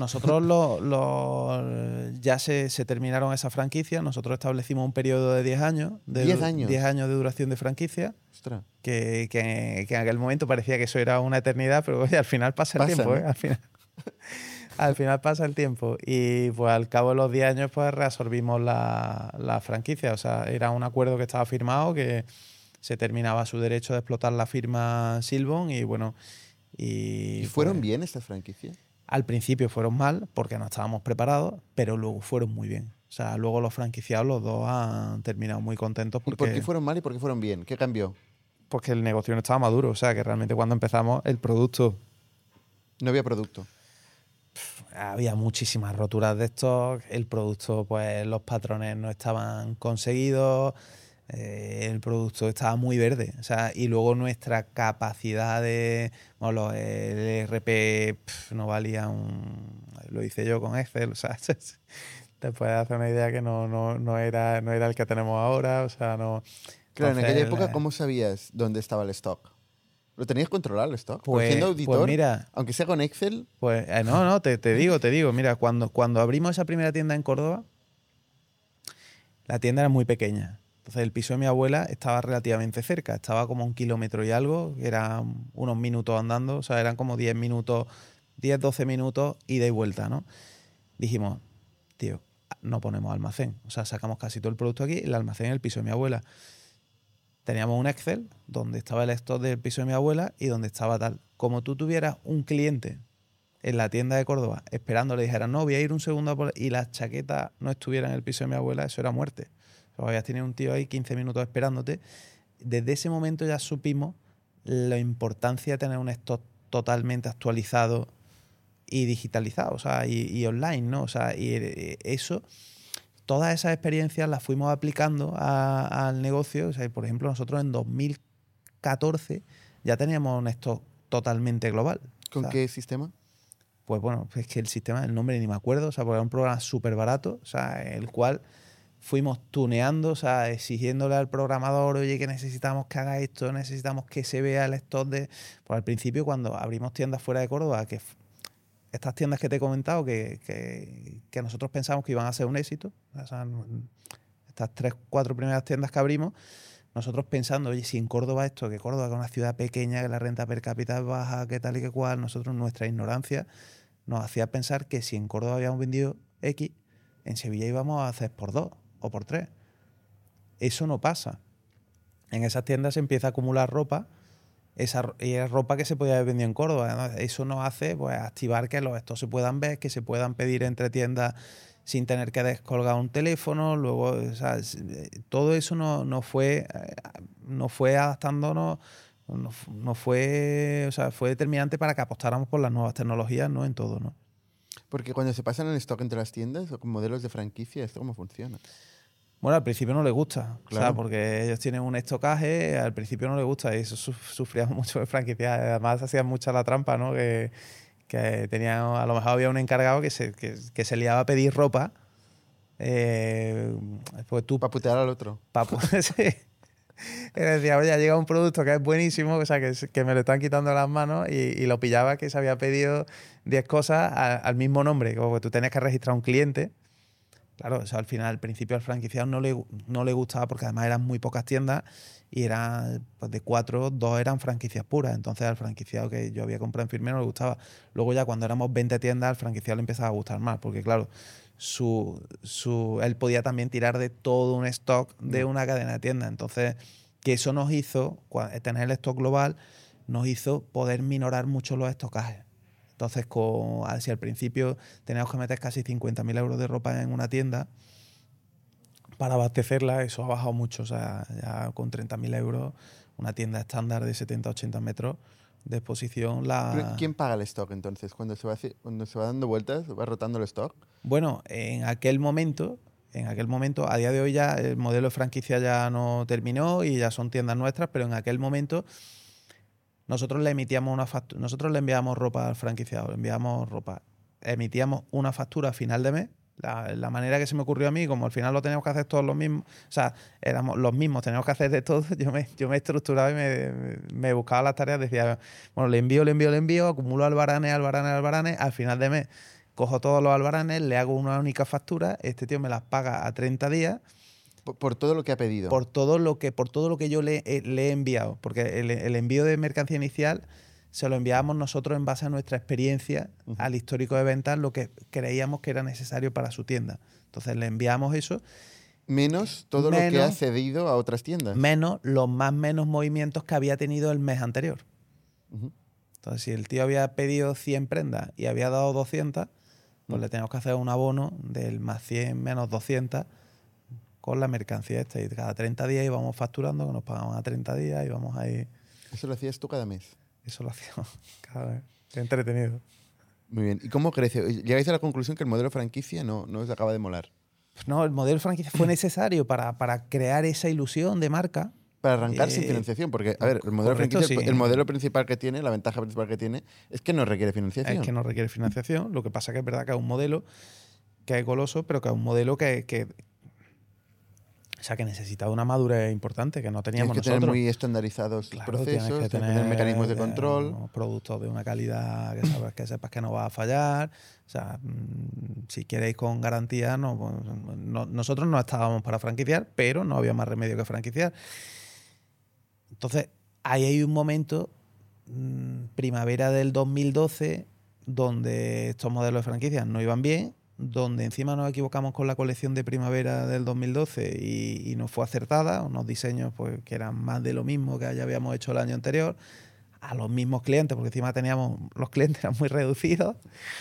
nosotros ya se terminaron esas franquicias. Nosotros establecimos un periodo de 10 años. 10 años. 10 años de duración de franquicia. Ostras. Que en aquel momento parecía que eso era una eternidad, pero oye, al final pasa el tiempo, ¿no? ¿eh? Al final pasa el tiempo. Y pues al cabo de los 10 años pues reabsorbimos la franquicia. O sea, era un acuerdo que estaba firmado que se terminaba su derecho de explotar la firma Silbon y bueno... ¿Y fueron bien estas franquicias? Al principio fueron mal porque no estábamos preparados, pero luego fueron muy bien. O sea, luego los franquiciados, los dos han terminado muy contentos porque... ¿Y por qué fueron mal y por qué fueron bien? ¿Qué cambió? Porque el negocio no estaba maduro. O sea, que realmente cuando empezamos el producto... No había producto. Había muchísimas roturas de stock, el producto, pues los patrones no estaban conseguidos, el producto estaba muy verde. O sea, y luego nuestra capacidad de... Bueno, el ERP no valía lo hice yo con Excel, o sea, te puedes hacer una idea que no era el que tenemos ahora, o sea, no... Claro, Entonces, en aquella época, ¿cómo sabías dónde estaba el stock? ¿Lo tenías controlado el stock? Porque Pues, siendo auditor, pues mira, aunque sea con Excel... Pues no, te digo. Mira, cuando abrimos esa primera tienda en Córdoba, la tienda era muy pequeña. Entonces el piso de mi abuela estaba relativamente cerca, estaba como 1 kilómetro y algo, que eran unos minutos andando, o sea, eran como 10 minutos, 10, 12 minutos ida y vuelta, ¿no? Dijimos, tío, no ponemos almacén. O sea, sacamos casi todo el producto aquí, el almacén en el piso de mi abuela. Teníamos un Excel donde estaba el stock del piso de mi abuela y donde estaba tal. Como tú tuvieras un cliente en la tienda de Córdoba esperando, le dijeras, no, voy a ir un segundo a por... y las chaquetas no estuvieran en el piso de mi abuela, eso era muerte. O sea, habías tenido un tío ahí 15 minutos esperándote. Desde ese momento ya supimos la importancia de tener un stock totalmente actualizado y digitalizado, o sea, y online, ¿no? O sea, y eso... Todas esas experiencias las fuimos aplicando al negocio. O sea, por ejemplo, nosotros en 2014 ya teníamos un stock totalmente global. ¿Con qué sistema? Pues bueno, es que el nombre ni me acuerdo. O sea, porque era un programa súper barato, o sea, el cual fuimos tuneando, o sea, exigiéndole al programador, oye, que necesitamos que haga esto, necesitamos que se vea el stock de... Pues al principio, cuando abrimos tiendas fuera de Córdoba, que estas tiendas que te he comentado que nosotros pensamos que iban a ser un éxito, o sea, estas 3, 4 primeras tiendas que abrimos, nosotros pensando, oye, si en Córdoba esto, que Córdoba es una ciudad pequeña, que la renta per cápita es baja, que tal y que cual, nosotros nuestra ignorancia nos hacía pensar que si en Córdoba habíamos vendido X, en Sevilla íbamos a hacer por 2 o por 3. Eso no pasa. En esas tiendas se empieza a acumular ropa, y es ropa que se podía haber vendido en Córdoba, ¿no? Eso nos hace pues activar que los stocks se puedan ver, que se puedan pedir entre tiendas sin tener que descolgar un teléfono. Luego, o sea, todo eso no fue adaptándonos, no fue, o sea, fue determinante para que apostáramos por las nuevas tecnologías, ¿no? En todo, ¿no? Porque cuando se pasan el stock entre las tiendas o con modelos de franquicia, ¿esto cómo funciona? Bueno, al principio no les gusta, claro. O sea, porque ellos tienen un estocaje, al principio no les gusta y eso sufríamos mucho de franquicia. Además hacían mucha la trampa, ¿no? Que tenían, a lo mejor había un encargado que se liaba a pedir ropa. Pues tú... Para putear al otro. Sí. Y decía, oye, ha llegado un producto que es buenísimo, o sea, que me lo están quitando de las manos y lo pillaba que se había pedido 10 cosas al mismo nombre. Como que tú tenías que registrar un cliente. Claro, o sea, al final, al principio al franquiciado no le gustaba porque además eran muy pocas tiendas y eran, pues de 4, 2 eran franquicias puras. Entonces al franquiciado que yo había comprado en firme no le gustaba. Luego ya cuando éramos 20 tiendas, al franquiciado le empezaba a gustar más porque claro, él podía también tirar de todo un stock de una cadena de tiendas. Entonces, que eso nos hizo, tener el stock global, nos hizo poder minorar mucho los estocajes. Entonces, si al principio teníamos que meter casi 50.000 euros de ropa en una tienda para abastecerla, eso ha bajado mucho. O sea, ya con 30.000 euros, una tienda estándar de 70-80 metros de exposición. ¿Pero quién paga el stock entonces? Cuando se va dando vueltas, va rotando el stock. Bueno, en aquel momento, a día de hoy ya el modelo de franquicia ya no terminó y ya son tiendas nuestras, pero en aquel momento nosotros le emitíamos una factura, nosotros le enviábamos ropa al franquiciado, le enviábamos ropa, emitíamos una factura a final de mes. La manera que se me ocurrió a mí, como al final lo teníamos que hacer todos los mismos, o sea, éramos los mismos, teníamos que hacer de todo, yo me estructuraba y me buscaba las tareas, decía, bueno, le envío, acumulo albaranes, al final de mes cojo todos los albaranes, le hago una única factura, este tío me las paga a 30 días. Por todo lo que ha pedido. Por todo lo que yo le he enviado, porque el envío de mercancía inicial se lo enviábamos nosotros en base a nuestra experiencia, al histórico de ventas, lo que creíamos que era necesario para su tienda. Entonces le enviamos eso. Menos todo lo que ha cedido a otras tiendas. Menos los menos movimientos que había tenido el mes anterior. Entonces, si el tío había pedido 100 prendas y había dado 200, pues le tenemos que hacer un abono del más 100 menos 200 con la mercancía esta. Y cada 30 días íbamos facturando, que nos pagaban a 30 días y vamos ahí. ¿Eso lo hacías tú cada mes? Eso lo hacíamos cada vez. Qué entretenido. Muy bien. ¿Y cómo creció? ¿Llegáis a la conclusión que el modelo franquicia no os acaba de molar? Pues no, el modelo franquicia fue necesario para crear esa ilusión de marca. Para arrancar sin financiación, porque, a ver, el modelo franquicia, el modelo principal que tiene, la ventaja principal que tiene, es que no requiere financiación. Es que no requiere financiación. Lo que pasa que es verdad que es un modelo que es goloso, pero que es un modelo que necesitaba una madurez importante que no teníamos nosotros. Tienes que tener muy estandarizados los procesos, tienes que tener mecanismos de control. Productos de una calidad que sepas que no va a fallar. O sea, si queréis con garantía, nosotros no estábamos para franquiciar, pero no había más remedio que franquiciar. Entonces, ahí hay un momento, primavera del 2012, donde estos modelos de franquicias no iban bien, donde encima nos equivocamos con la colección de primavera del 2012 y nos fue acertada, unos diseños pues, que eran más de lo mismo que ya habíamos hecho el año anterior, a los mismos clientes, porque encima los clientes eran muy reducidos,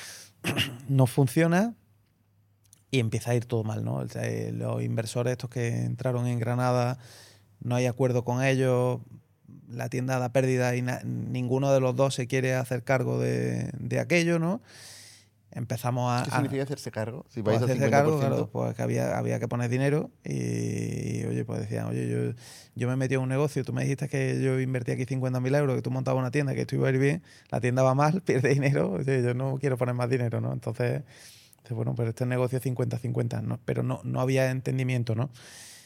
no funciona y empieza a ir todo mal, ¿no? Los inversores estos que entraron en Granada, no hay acuerdo con ellos, la tienda da pérdida y ninguno de los dos se quiere hacer cargo de aquello, ¿no? Empezamos a... ¿Qué significa hacerse cargo? Si pues vais hacerse al 50%. cargo, claro, pues que había que poner dinero y oye, pues decían, oye, yo me metí en un negocio, tú me dijiste que yo invertí aquí 50.000 euros, que tú montabas una tienda, que esto iba a ir bien, la tienda va mal, pierde dinero, oye, yo no quiero poner más dinero, ¿no? Entonces, bueno, pero este negocio es 50-50, ¿no? Pero no había entendimiento, ¿no?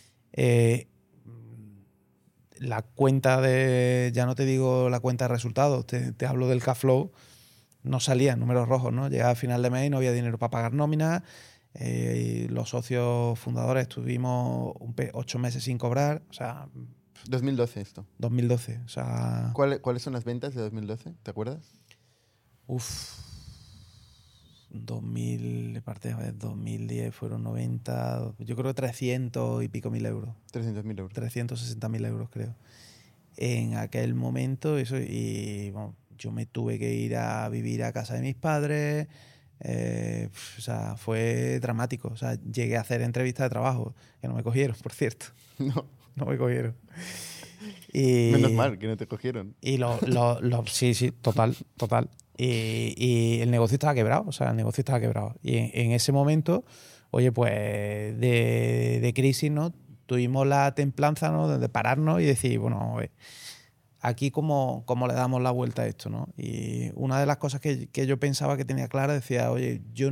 La cuenta ya no te digo la cuenta de resultados, te hablo del cash flow, no salían números rojos, ¿no? Llegaba a final de mes y no había dinero para pagar nóminas. Los socios fundadores estuvimos 8 meses sin cobrar. O sea, 2012 esto. 2012. O sea, ¿Cuáles son las ventas de 2012? ¿Te acuerdas? 2010 fueron 90, yo creo 300 y pico mil euros. 300.000 euros. 360.000 euros, creo. En aquel momento, eso, y bueno, yo me tuve que ir a vivir a casa de mis padres. O sea, fue dramático. O sea, llegué a hacer entrevistas de trabajo, que no me cogieron, por cierto. No me cogieron. Menos mal que no te cogieron. Y sí, total. Y el negocio estaba quebrado, Y en ese momento, oye, pues de crisis, ¿no? Tuvimos la templanza, ¿no? De pararnos y decir, bueno, aquí cómo le damos la vuelta a esto, ¿no? Y una de las cosas que yo pensaba que tenía clara, decía, oye, yo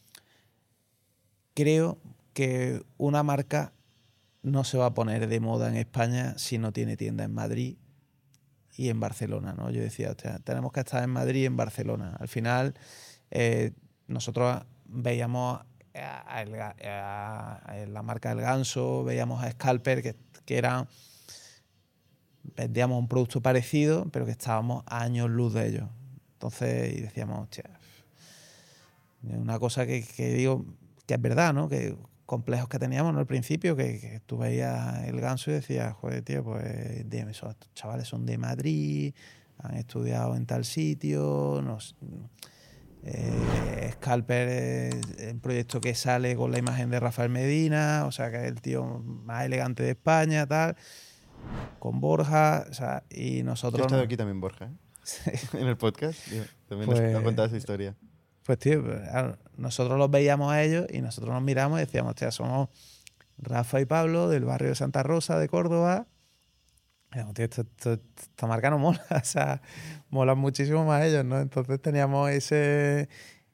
creo que una marca no se va a poner de moda en España si no tiene tienda en Madrid y en Barcelona, ¿no? Yo decía, hostia, tenemos que estar en Madrid y en Barcelona. Al final, nosotros veíamos a la marca El Ganso, veíamos a Scalper, que eran... vendíamos un producto parecido, pero que estábamos a años luz de ellos. Entonces, y decíamos, hostia, una cosa que digo, es verdad, ¿no? Que complejos que teníamos, ¿no? Al principio, que tú veías el Ganso y decías, joder, tío, pues estos chavales son de Madrid, han estudiado en tal sitio, Scalper es el proyecto que sale con la imagen de Rafael Medina, o sea, que es el tío más elegante de España, tal, con Borja, o sea, y Yo he nosotros... estado aquí también, Borja, en el podcast. También nos ha contado su historia. Pues, tío, nosotros los veíamos a ellos y nosotros nos miramos y decíamos, hostia, somos Rafa y Pablo del barrio de Santa Rosa de Córdoba. Y decíamos, tío, esta marca no mola, o sea, molan muchísimo más ellos, ¿no? Entonces teníamos ese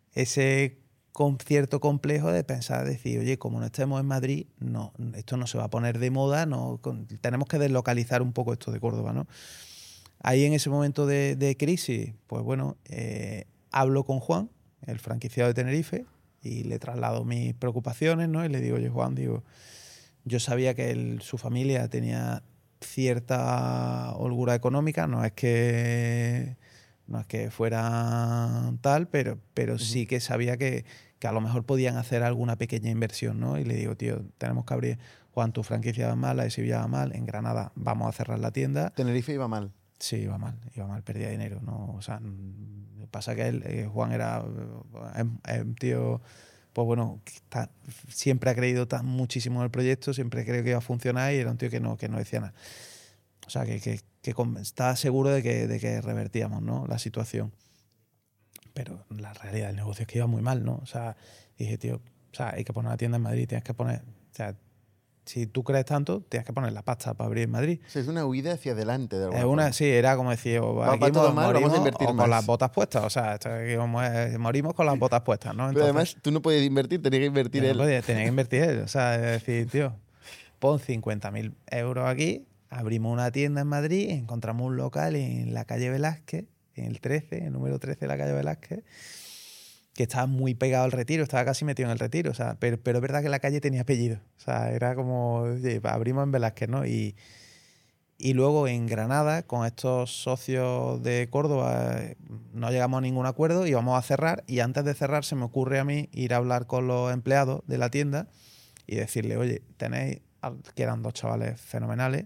cierto complejo de pensar, decir, oye, como no estemos en Madrid, no, esto no se va a poner de moda, tenemos que deslocalizar un poco esto de Córdoba, ¿no? Ahí en ese momento de crisis, pues bueno, hablo con Juan, el franquiciado de Tenerife, y le traslado mis preocupaciones, ¿no? Y le digo, oye, Juan, yo sabía que su familia tenía cierta holgura económica, no es que fuera tal, pero sí que sabía que a lo mejor podían hacer alguna pequeña inversión, ¿no? Y le digo, tío, tenemos que abrir, Juan, tu franquicia va mal, la de Sevilla va mal, en Granada vamos a cerrar la tienda. Tenerife iba mal. Sí, iba mal, perdía dinero, ¿no? O sea, pasa que Juan era un tío, pues bueno, que siempre ha creído muchísimo en el proyecto, siempre creo que iba a funcionar y era un tío que no decía nada. O sea, que estaba seguro de que revertíamos, ¿no? La situación. Pero la realidad del negocio es que iba muy mal, ¿no? O sea, dije, tío, o sea, hay que poner una tienda en Madrid, tienes que poner... O sea, si tú crees tanto, tienes que poner la pasta para abrir en Madrid. O sea, es una huida hacia adelante de alguna forma. Sí, era como decir, aquí todo mal, vamos a invertir o más. con las botas puestas. O sea, morimos con las botas puestas, ¿no? Entonces, pero además, tú no podías invertir, tenías que invertir él. Tenía que invertir él. O sea, es decir, tío, pon 50.000 euros aquí, abrimos una tienda en Madrid, encontramos un local en la calle Velázquez, en el 13, el número 13 de la calle Velázquez, que estaba muy pegado al Retiro, estaba casi metido en el Retiro, o sea, pero es verdad que la calle tenía apellido, o sea, era como, oye, abrimos en Velázquez, ¿no? Y luego en Granada, con estos socios de Córdoba, no llegamos a ningún acuerdo, íbamos a cerrar, y antes de cerrar se me ocurre a mí ir a hablar con los empleados de la tienda y decirle, oye, tenéis, que eran dos chavales fenomenales,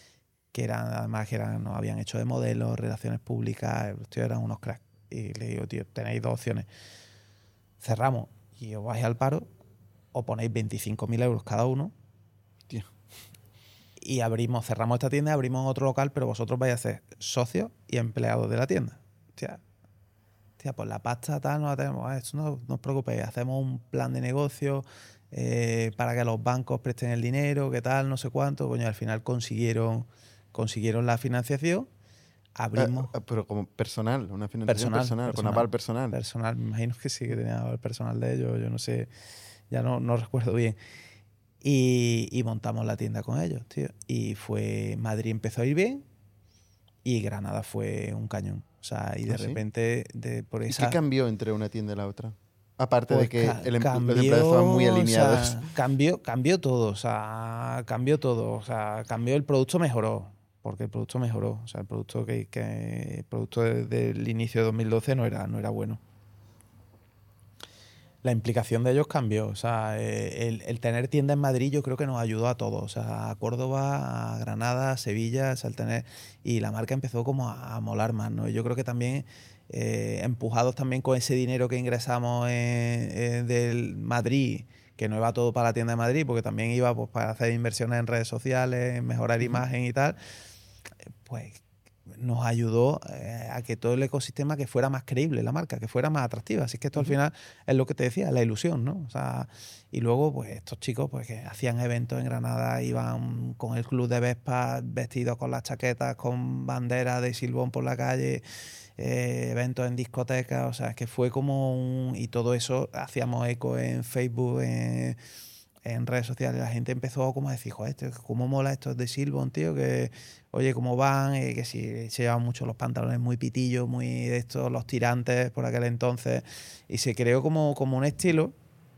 además nos habían hecho de modelos, relaciones públicas, tío, eran unos cracks. Y le digo, tío, tenéis dos opciones. Cerramos y os vais al paro, o ponéis 25.000 euros cada uno, tío, y cerramos esta tienda, abrimos otro local, pero vosotros vais a ser socios y empleados de la tienda. Tía, pues la pasta tal no la tenemos, esto no os preocupéis, hacemos un plan de negocio para que los bancos presten el dinero, qué tal, no sé cuánto. Coño, al final consiguieron la financiación. Abrimos. Pero como personal, una financiación personal, con aval personal. Personal, me imagino que sí, que tenía aval personal de ellos, yo no sé, ya no recuerdo bien. Y montamos la tienda con ellos, tío. Y Madrid empezó a ir bien y Granada fue un cañón. O sea, y de repente... por esa... ¿Y qué cambió entre una tienda y la otra? Aparte pues de que los empleados estaban muy alineados. O sea, cambió todo. O sea, cambió el producto, mejoró. Porque el producto mejoró. O sea, el producto el producto del inicio de 2012 no era bueno. La implicación de ellos cambió. O sea, el tener tienda en Madrid yo creo que nos ayudó a todos. O sea, a Córdoba, a Granada, a Sevilla, o sea, y la marca empezó como a molar más, ¿no? Y yo creo que también, empujados también con ese dinero que ingresamos del Madrid, que no iba todo para la tienda de Madrid, porque también iba pues, para hacer inversiones en redes sociales, mejorar imagen y tal, pues nos ayudó a que todo el ecosistema que fuera más creíble la marca, que fuera más atractiva. Así que esto al final es lo que te decía, la ilusión, ¿no? O sea, y luego pues estos chicos pues que hacían eventos en Granada, iban con el club de Vespa vestidos con las chaquetas, con banderas de Silbón por la calle, eventos en discotecas, o sea, es que fue como y todo eso hacíamos eco en Facebook, en redes sociales. La gente empezó como a decir, joder, cómo mola esto de Silbón, tío, que oye, cómo van, que si se llevan mucho los pantalones muy pitillos, muy de estos, los tirantes por aquel entonces, y se creó como un estilo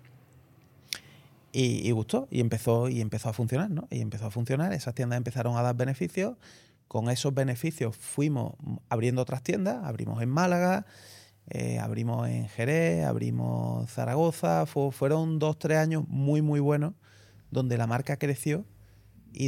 y gustó, y empezó a funcionar, ¿no? Y empezó a funcionar, esas tiendas empezaron a dar beneficios, con esos beneficios fuimos abriendo otras tiendas, abrimos en Málaga, Abrimos en Jerez, abrimos Zaragoza. Fueron 2-3 años muy, muy buenos, donde la marca creció y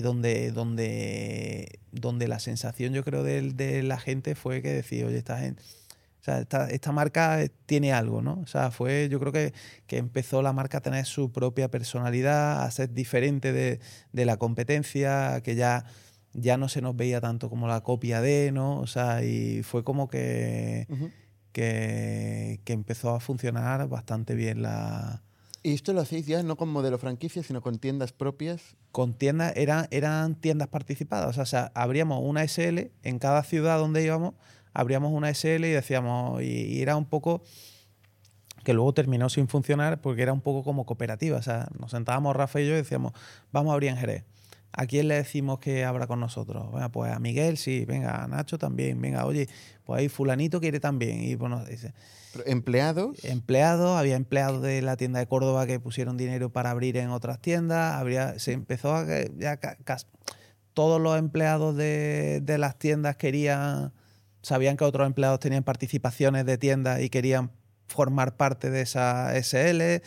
donde la sensación, yo creo, de la gente fue que decía, oye, esta gente, o sea, esta marca tiene algo, ¿no? O sea, yo creo que empezó la marca a tener su propia personalidad, a ser diferente de la competencia, que ya no se nos veía tanto como la copia de, ¿no? O sea, y fue como que, Ujú. que empezó a funcionar bastante bien Y esto lo hacéis ya no con modelo franquicia, sino con tiendas propias. con tiendas, eran tiendas participadas. O sea, abríamos una SL en cada ciudad donde íbamos, abríamos una SL y decíamos, y era un poco que luego terminó sin funcionar porque era un poco como cooperativa. O sea, nos sentábamos Rafa y yo y decíamos, vamos a abrir en Jerez. ¿A quién le decimos que abra con nosotros? Venga, pues a Miguel sí, venga, a Nacho también, venga, oye, pues ahí fulanito quiere también. Y bueno, dice, Pero empleados. había empleados de la tienda de Córdoba que pusieron dinero para abrir en otras tiendas, se empezó a todos los empleados de las tiendas sabían que otros empleados tenían participaciones de tiendas y querían formar parte de esa SL.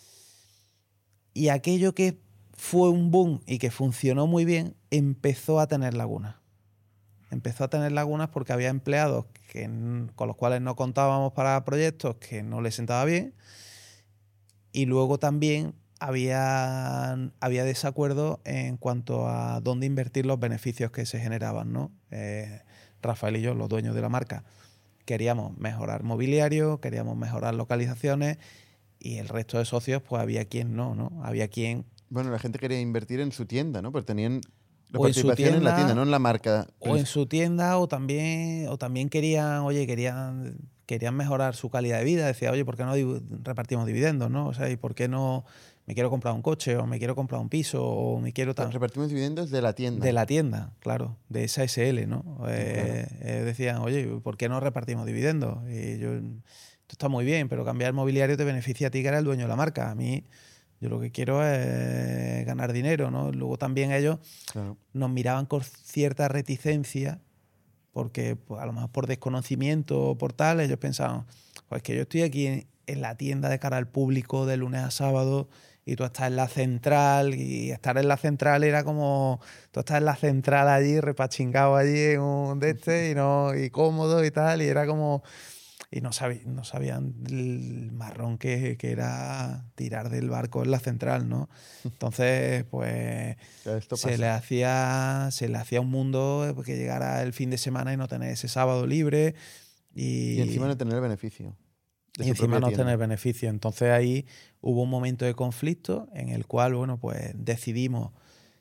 Y aquello que fue un boom y que funcionó muy bien, empezó a tener lagunas. Empezó a tener lagunas porque había empleados con los cuales no contábamos para proyectos que no les sentaba bien, y luego también había desacuerdo en cuanto a dónde invertir los beneficios que se generaban, ¿no? Rafael y yo, los dueños de la marca, queríamos mejorar mobiliario, queríamos mejorar localizaciones, y el resto de socios, pues había quien no. Había quien Bueno, la gente quería invertir en su tienda, ¿no? Pero tenían la o en su participación en la tienda, tienda, no en la marca. o en su tienda, o también querían mejorar su calidad de vida. Decía, oye, ¿por qué no repartimos dividendos, no? O sea, ¿y por qué no me quiero comprar un coche, o me quiero comprar un piso, o me quiero Repartimos dividendos de la tienda. de la tienda, claro, de esa SL, ¿no? Claro. Decían, oye, ¿por qué no repartimos dividendos? Y yo, esto está muy bien, pero cambiar el mobiliario te beneficia a ti, que eres el dueño de la marca. A mí, yo lo que quiero es ganar dinero, ¿no? Luego también ellos Claro. nos miraban con cierta reticencia, porque pues, a lo mejor por desconocimiento o por tal, ellos pensaban, pues que yo estoy aquí en la tienda de cara al público de lunes a sábado, y tú estás en la central, y estar en la central era como, tú estás en la central allí, repachingado allí en un de este, y cómodo y tal, y era como, y no sabían el marrón que era tirar del barco en la central, ¿no? Entonces, pues Claro, esto se pasa. le hacía un mundo que llegara el fin de semana y no tener ese sábado libre, Y encima y, no tener el beneficio de y su encima propia no tienda. tener beneficio. Entonces ahí hubo un momento de conflicto en el cual, bueno, pues decidimos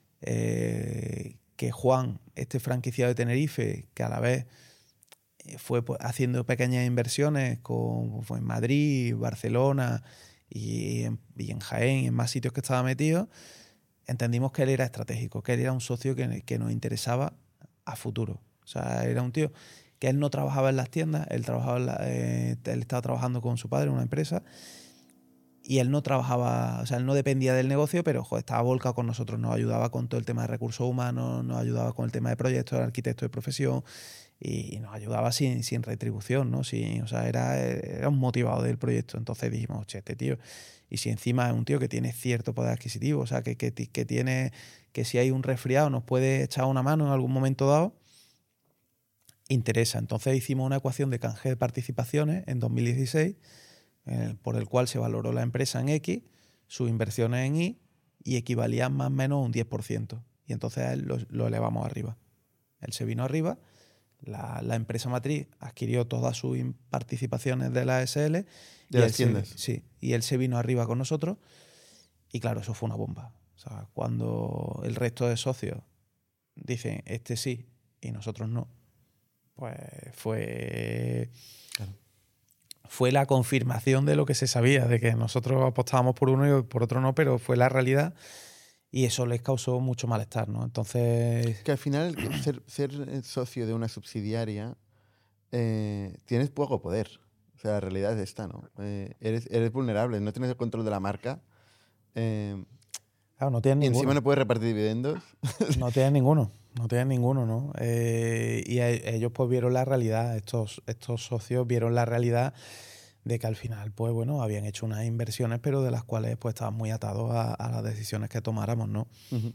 que Juan, este franquiciado de Tenerife, que a la vez fue pues, haciendo pequeñas inversiones fue en Madrid, Barcelona y en Jaén y en más sitios que estaba metido, entendimos que él era estratégico, que él era un socio que nos interesaba a futuro. O sea, era un tío que él no trabajaba en las tiendas, él estaba trabajando con su padre en una empresa, y él no trabajaba, o sea, él no dependía del negocio, pero joder, estaba volcado con nosotros, nos ayudaba con todo el tema de recursos humanos, nos ayudaba con el tema de proyectos, era arquitecto de profesión, y nos ayudaba sin retribución, ¿no? O sea, era un motivado del proyecto. Entonces dijimos, che, este tío, y si encima es un tío que tiene cierto poder adquisitivo, o sea, que tiene, que si hay un resfriado nos puede echar una mano en algún momento dado, interesa. Entonces hicimos una ecuación de canje de participaciones en 2016, por el cual se valoró la empresa en X, sus inversiones en Y, y equivalían más o menos a un 10%. Y entonces a él lo elevamos arriba. Él se vino arriba, la empresa matriz adquirió todas sus participaciones de la SL. De las tiendas. Sí, y él se vino arriba con nosotros, y claro, eso fue una bomba. O sea, cuando el resto de socios dicen, este sí, y nosotros no, pues Claro. fue la confirmación de lo que se sabía, de que nosotros apostábamos por uno y por otro no, pero fue la realidad, y eso les causó mucho malestar, ¿no? Entonces, Que al final ser socio de una subsidiaria tienes poco poder. O sea, la realidad es esta, ¿no? Eres vulnerable, no tienes el control de la marca. Claro, no tienen Y ninguno. encima no puedes repartir dividendos. No tienen ninguno, ¿no? Ellos pues vieron la realidad, estos socios vieron la realidad de que al final, pues bueno, habían hecho unas inversiones, pero de las cuales pues estaban muy atados a las decisiones que tomáramos, ¿no? Ujú.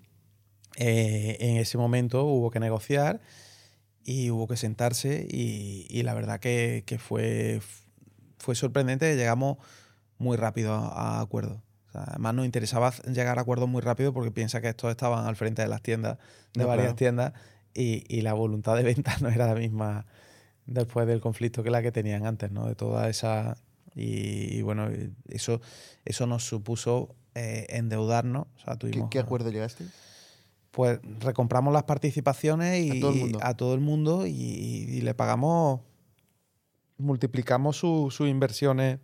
En ese momento hubo que negociar y hubo que sentarse y la verdad que fue sorprendente, llegamos muy rápido a acuerdos. O sea, además nos interesaba llegar a acuerdos muy rápido porque piensa que estos estaban al frente de las tiendas, de No, varias claro. tiendas, y la voluntad de venta no era la misma después del conflicto que la que tenían antes, ¿no? De toda esa... Y bueno, eso nos supuso endeudarnos. O sea, tuvimos... ¿Qué acuerdo llegaste? Pues recompramos las participaciones A todo el mundo. a todo el mundo y le pagamos, multiplicamos sus inversiones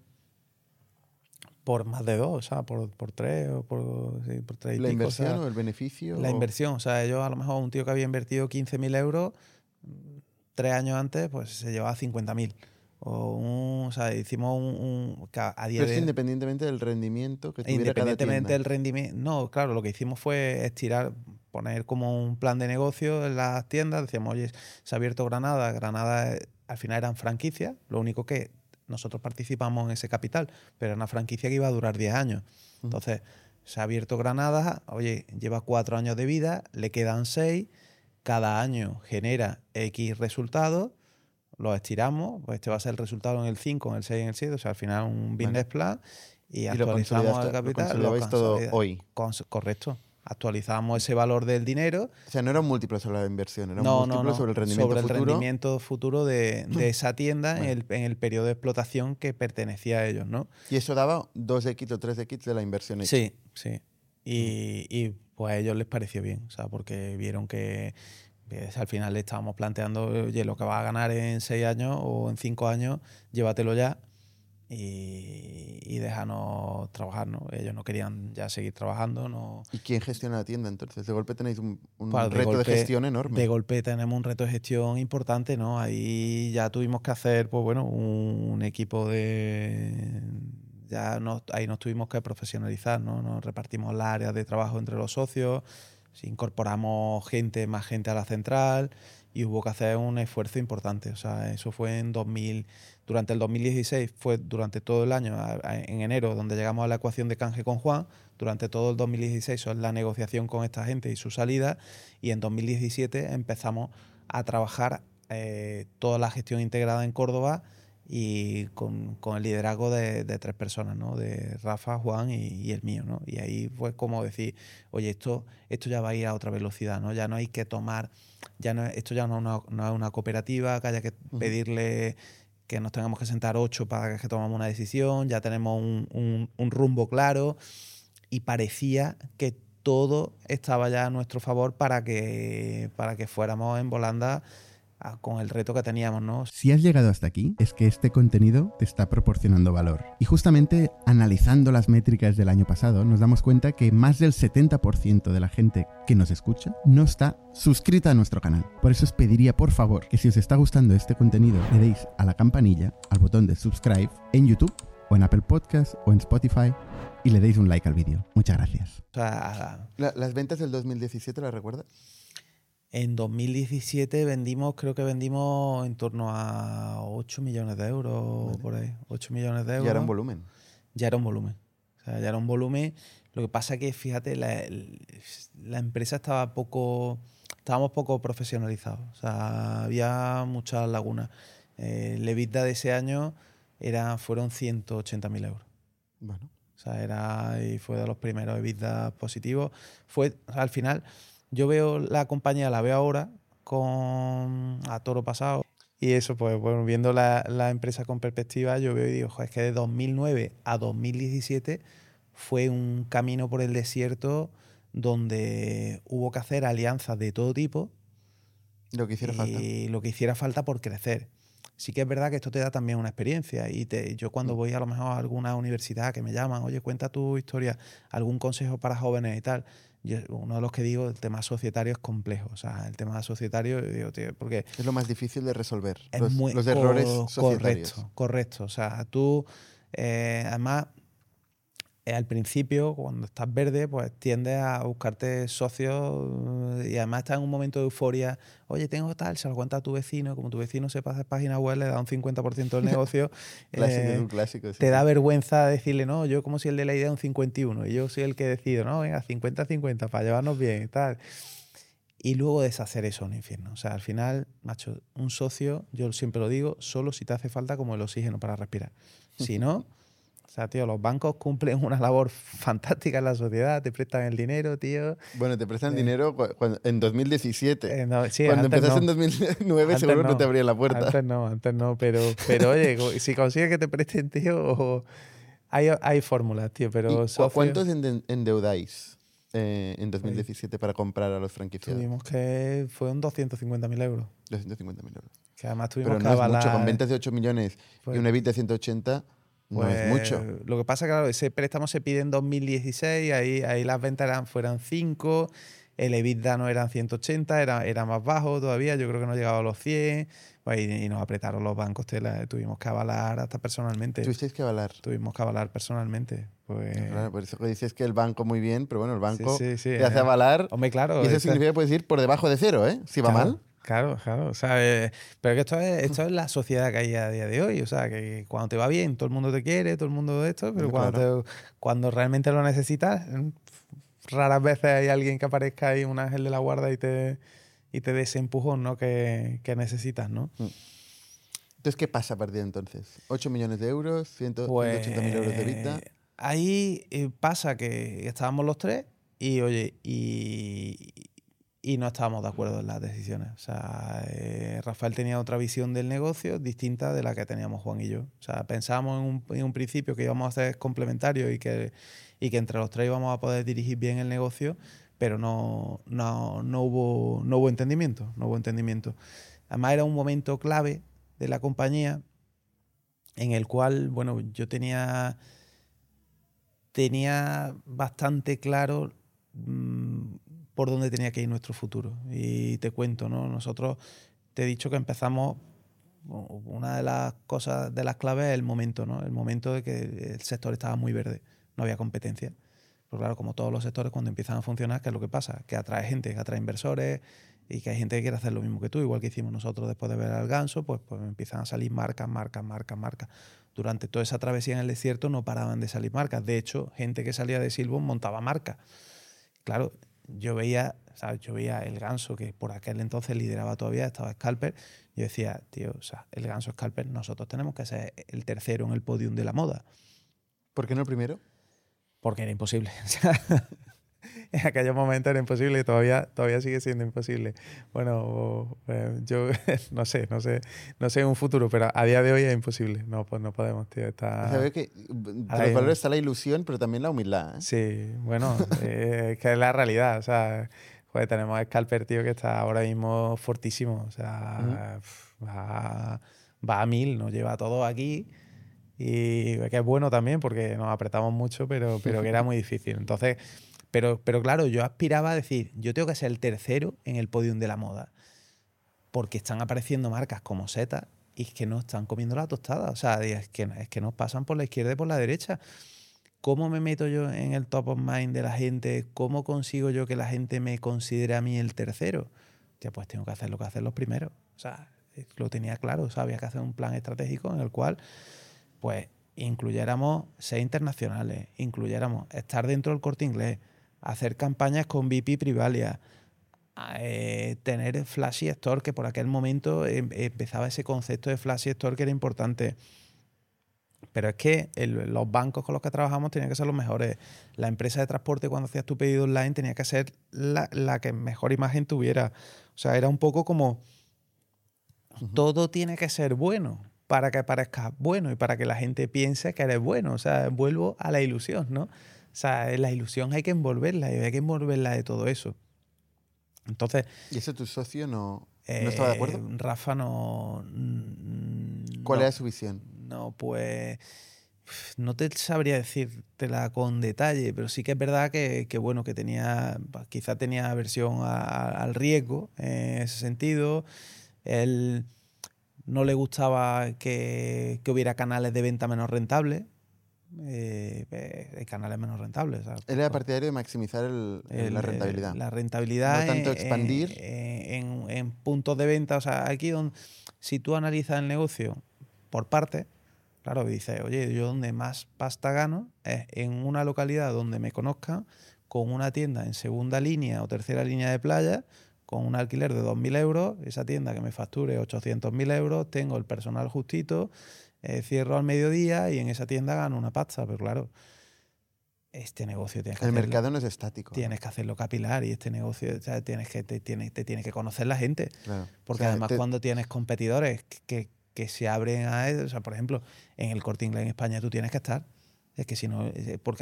por más de 2, o sea, por 3 o por 3 y ¿La pico. inversión O sea, o el beneficio? la o- inversión, o sea, ellos a lo mejor un tío que había invertido 15.000 euros 3 años antes, pues se llevaba 50.000. O sea, hicimos que a día Pero esto de... independientemente del rendimiento que tuviera cada Independientemente tienda. del rendimiento, no, claro, lo que hicimos fue estirar, poner como un plan de negocio en las tiendas. Decíamos, oye, se ha abierto Granada. Granada al final eran franquicias, lo único que nosotros participamos en ese capital, pero era una franquicia que iba a durar 10 años. Entonces, se ha abierto Granada, oye, lleva 4 años de vida, le quedan 6, cada año genera X resultados, los estiramos, pues este va a ser el resultado en el 5, en el 6, en el 7, o sea, al final un business plan y Y lo actualizamos el capital. consolidabais todo hoy. Correcto. Actualizamos ese valor del dinero. O sea, no era un múltiplo sobre la inversión, era un No, múltiplo sobre el rendimiento sobre el futuro. rendimiento futuro de esa tienda Vale. en el periodo de explotación que pertenecía a ellos, ¿no? Y eso daba 2x o 3x de la inversión hecha. Sí, sí. Y pues a ellos les pareció bien, o sea, porque vieron que al final le estábamos planteando, oye, lo que vas a ganar en 6 años o en 5 años, llévatelo ya y déjanos trabajar, ¿no? Ellos no querían ya seguir trabajando, no... ¿Y quién gestiona la tienda entonces? De golpe tenéis un Claro, reto de gestión enorme. De golpe tenemos un reto de gestión importante, ¿no? Ahí ya tuvimos que hacer, pues bueno, un equipo de... ahí nos tuvimos que profesionalizar, ¿no? Nos repartimos las áreas de trabajo entre los socios, incorporamos más gente a la central y hubo que hacer un esfuerzo importante. O sea, eso fue durante el 2016, fue durante todo el año, en enero, donde llegamos a la ecuación de canje con Juan. Durante todo el 2016 son la negociación con esta gente y su salida, y en 2017 empezamos a trabajar toda la gestión integrada en Córdoba y con el liderazgo de 3 personas, ¿no? De Rafa, Juan y el mío, ¿no? Y ahí fue como decir, oye, esto ya va a ir a otra velocidad, ¿no? Ya no hay que tomar, esto ya no es una cooperativa que haya que pedirle que nos tengamos que sentar 8 para que tomemos una decisión, ya tenemos un rumbo claro y parecía que todo estaba ya a nuestro favor para que fuéramos en volanda con el reto que teníamos, ¿no? Si has llegado hasta aquí, es que este contenido te está proporcionando valor. Y justamente analizando las métricas del año pasado, nos damos cuenta que más del 70% de la gente que nos escucha no está suscrita a nuestro canal. Por eso os pediría, por favor, que si os está gustando este contenido, le deis a la campanilla, al botón de subscribe en YouTube, o en Apple Podcasts, o en Spotify, y le deis un like al vídeo. Muchas gracias. O sea, ¿Las ventas del 2017 las recuerdas? en 2017 creo que vendimos en torno a 8 millones de euros, Vale. por ahí. 8 millones de euros. Ya era un volumen. Ya era un volumen. O sea, ya era un volumen. Lo que pasa es que, fíjate, la empresa estábamos poco profesionalizados. O sea, había muchas lagunas. El EBITDA de ese año fueron 180.000 euros. Bueno. O sea, y fue de los primeros EBITDA positivos. Al final, yo veo la compañía, la veo ahora a toro pasado. Y eso, pues bueno, viendo la empresa con perspectiva, yo veo y digo, joder, es que de 2009 a 2017 fue un camino por el desierto donde hubo que hacer alianzas de todo tipo. Lo que hiciera falta. Y lo que hiciera falta por crecer. Sí que es verdad que esto te da también una experiencia y yo cuando voy a lo mejor a alguna universidad que me llaman, oye, cuenta tu historia, algún consejo para jóvenes y tal, uno de los que digo, el tema societario es complejo. O sea, el tema societario, digo, tío, porque Es lo más difícil de resolver. es Los errores societarios. Correcto. O sea, tú, además, al principio, cuando estás verde, pues tiendes a buscarte socios y además estás en un momento de euforia. Oye, tengo tal, se lo cuenta a tu vecino. Como tu vecino sepa hacer páginas web, le da un 50% del negocio. Clásico, es un clásico. Sí, te sí. da vergüenza decirle, no, yo como si el de la idea un 51 y yo soy el que decido, no, venga, 50-50 para llevarnos bien y tal. Y luego deshacer eso es un infierno. O sea, al final, macho, un socio, yo siempre lo digo, solo si te hace falta como el oxígeno para respirar. Si no... O sea, tío, los bancos cumplen una labor fantástica en la sociedad, te prestan el dinero, tío. Bueno, te prestan dinero en 2017. No, sí, Cuando antes empezaste no. en 2009 Antes seguro no te abrían la puerta. Antes no, pero oye, si consigues que te presten, tío, hay fórmulas, tío, pero ¿Cuántos endeudáis en 2017 para comprar a los franquiciados? tuvimos que... Fueron 250.000 euros. 250.000 euros. Que además tuvimos Pero que no es avalar... mucho, con ventas de 8 millones Pues- y un EBIT de 180, no es mucho. Lo que pasa, claro, ese préstamo se pide en 2016, ahí las ventas fueran 5, el EBITDA no eran 180, era más bajo todavía, yo creo que no llegaba a los 100, pues, y nos apretaron los bancos, tuvimos que avalar hasta personalmente. Tuvisteis que avalar. Tuvimos que avalar personalmente. Pues... Claro, por eso que dices que el banco muy bien, pero bueno, el banco Sí, te hace avalar. Hombre, claro. Y eso significa que puedes ir por debajo de cero, ¿eh? Si va mal. Claro. O sea, pero que esto es la sociedad que hay a día de hoy. O sea, que cuando te va bien, todo el mundo te quiere, todo el mundo de esto, pero Claro. cuando realmente lo necesitas, raras veces hay alguien que aparezca ahí, un ángel de la guarda y te dé ese empujón, ¿no? que necesitas, ¿no? Entonces, ¿qué pasa a partir de entonces? 8 millones de euros, 180.000 euros de EBITDA. Ahí pasa que estábamos los tres y, oye, y no estábamos de acuerdo en las decisiones. O sea, Rafael tenía otra visión del negocio distinta de la que teníamos Juan y yo. O sea, pensábamos en un principio que íbamos a ser complementarios y que entre los tres íbamos a poder dirigir bien el negocio, pero no hubo entendimiento. No hubo entendimiento. Además, era un momento clave de la compañía en el cual, bueno, yo tenía bastante claro por dónde tenía que ir nuestro futuro. Y te cuento, ¿no? Nosotros, te he dicho que empezamos, una de las cosas, de las claves es el momento, ¿no? El momento de que el sector estaba muy verde, no había competencia. Pero claro, como todos los sectores, cuando empiezan a funcionar, ¿qué es lo que pasa? Que atrae gente, que atrae inversores y que hay gente que quiere hacer lo mismo que tú, igual que hicimos nosotros después de ver al ganso, pues empiezan a salir marcas. Durante toda esa travesía en el desierto no paraban de salir marcas. De hecho, gente que salía de Silbón montaba marcas. Claro, yo veía el ganso, que por aquel entonces lideraba todavía, estaba Scalper. Yo decía, tío, o sea, el ganso Scalper, nosotros tenemos que ser el tercero en el podium de la moda. ¿Por qué no el primero? Porque era imposible. En aquellos momentos era imposible y todavía sigue siendo imposible. Bueno, yo no sé en un futuro, pero a día de hoy es imposible. No, pues no podemos, tío. Sabes que entre los valores está la ilusión, pero también la humildad, ¿eh? Sí, bueno, es que es la realidad. O sea, joder, tenemos a Scalper, tío, que está ahora mismo fortísimo. O sea, va a 1000, nos lleva a todos aquí. Y que es bueno también porque nos apretamos mucho, pero que era muy difícil. Entonces, pero claro, yo aspiraba a decir, yo tengo que ser el tercero en el podium de la moda. Porque están apareciendo marcas como Zeta y es que nos están comiendo la tostada. O sea, es que nos pasan por la izquierda y por la derecha. ¿Cómo me meto yo en el top of mind de la gente? ¿Cómo consigo yo que la gente me considere a mí el tercero? Ya, pues tengo que hacer lo que hacen los primeros. O sea, lo tenía claro. O sea, había que hacer un plan estratégico en el cual, pues, incluyéramos ser internacionales, incluyéramos estar dentro del Corte Inglés, hacer campañas con BP Privalia, tener Flashy Store, que por aquel momento empezaba ese concepto de Flashy Store que era importante. Pero es que los bancos con los que trabajamos tenían que ser los mejores. La empresa de transporte, cuando hacías tu pedido online, tenía que ser la que mejor imagen tuviera. O sea, era un poco como todo tiene que ser bueno para que parezca bueno y para que la gente piense que eres bueno. O sea, vuelvo a la ilusión, ¿no? O sea, la ilusión hay que envolverla y hay que envolverla de todo eso. Entonces... ¿Y eso tu socio no estaba de acuerdo? Rafa no... ¿Cuál era su visión? No, pues... No te sabría decírtela con detalle, pero sí que es verdad que bueno, que quizá tenía aversión al riesgo en ese sentido. Él no le gustaba que hubiera canales de venta menos rentables. hay canales menos rentables. O sea, Él era partidario de maximizar la rentabilidad. La rentabilidad. No tanto expandir. En puntos de venta. O sea, aquí si tú analizas el negocio por partes, claro, dices, oye, yo donde más pasta gano es en una localidad donde me conozcan, con una tienda en segunda línea o tercera línea de playa, con un alquiler de 2.000 euros, esa tienda que me facture 800.000 euros, tengo el personal justito, cierro al mediodía y en esa tienda gano una pasta. Pero claro, este negocio tienes que El hacerlo, mercado no es estático. tienes que hacerlo capilar, y este negocio, o sea, te tiene que conocer la gente. Claro. Porque O sea, además cuando tienes competidores que se abren a eso, o sea, por ejemplo, en el Corte Inglés en España tú tienes que estar. Es que si no, porque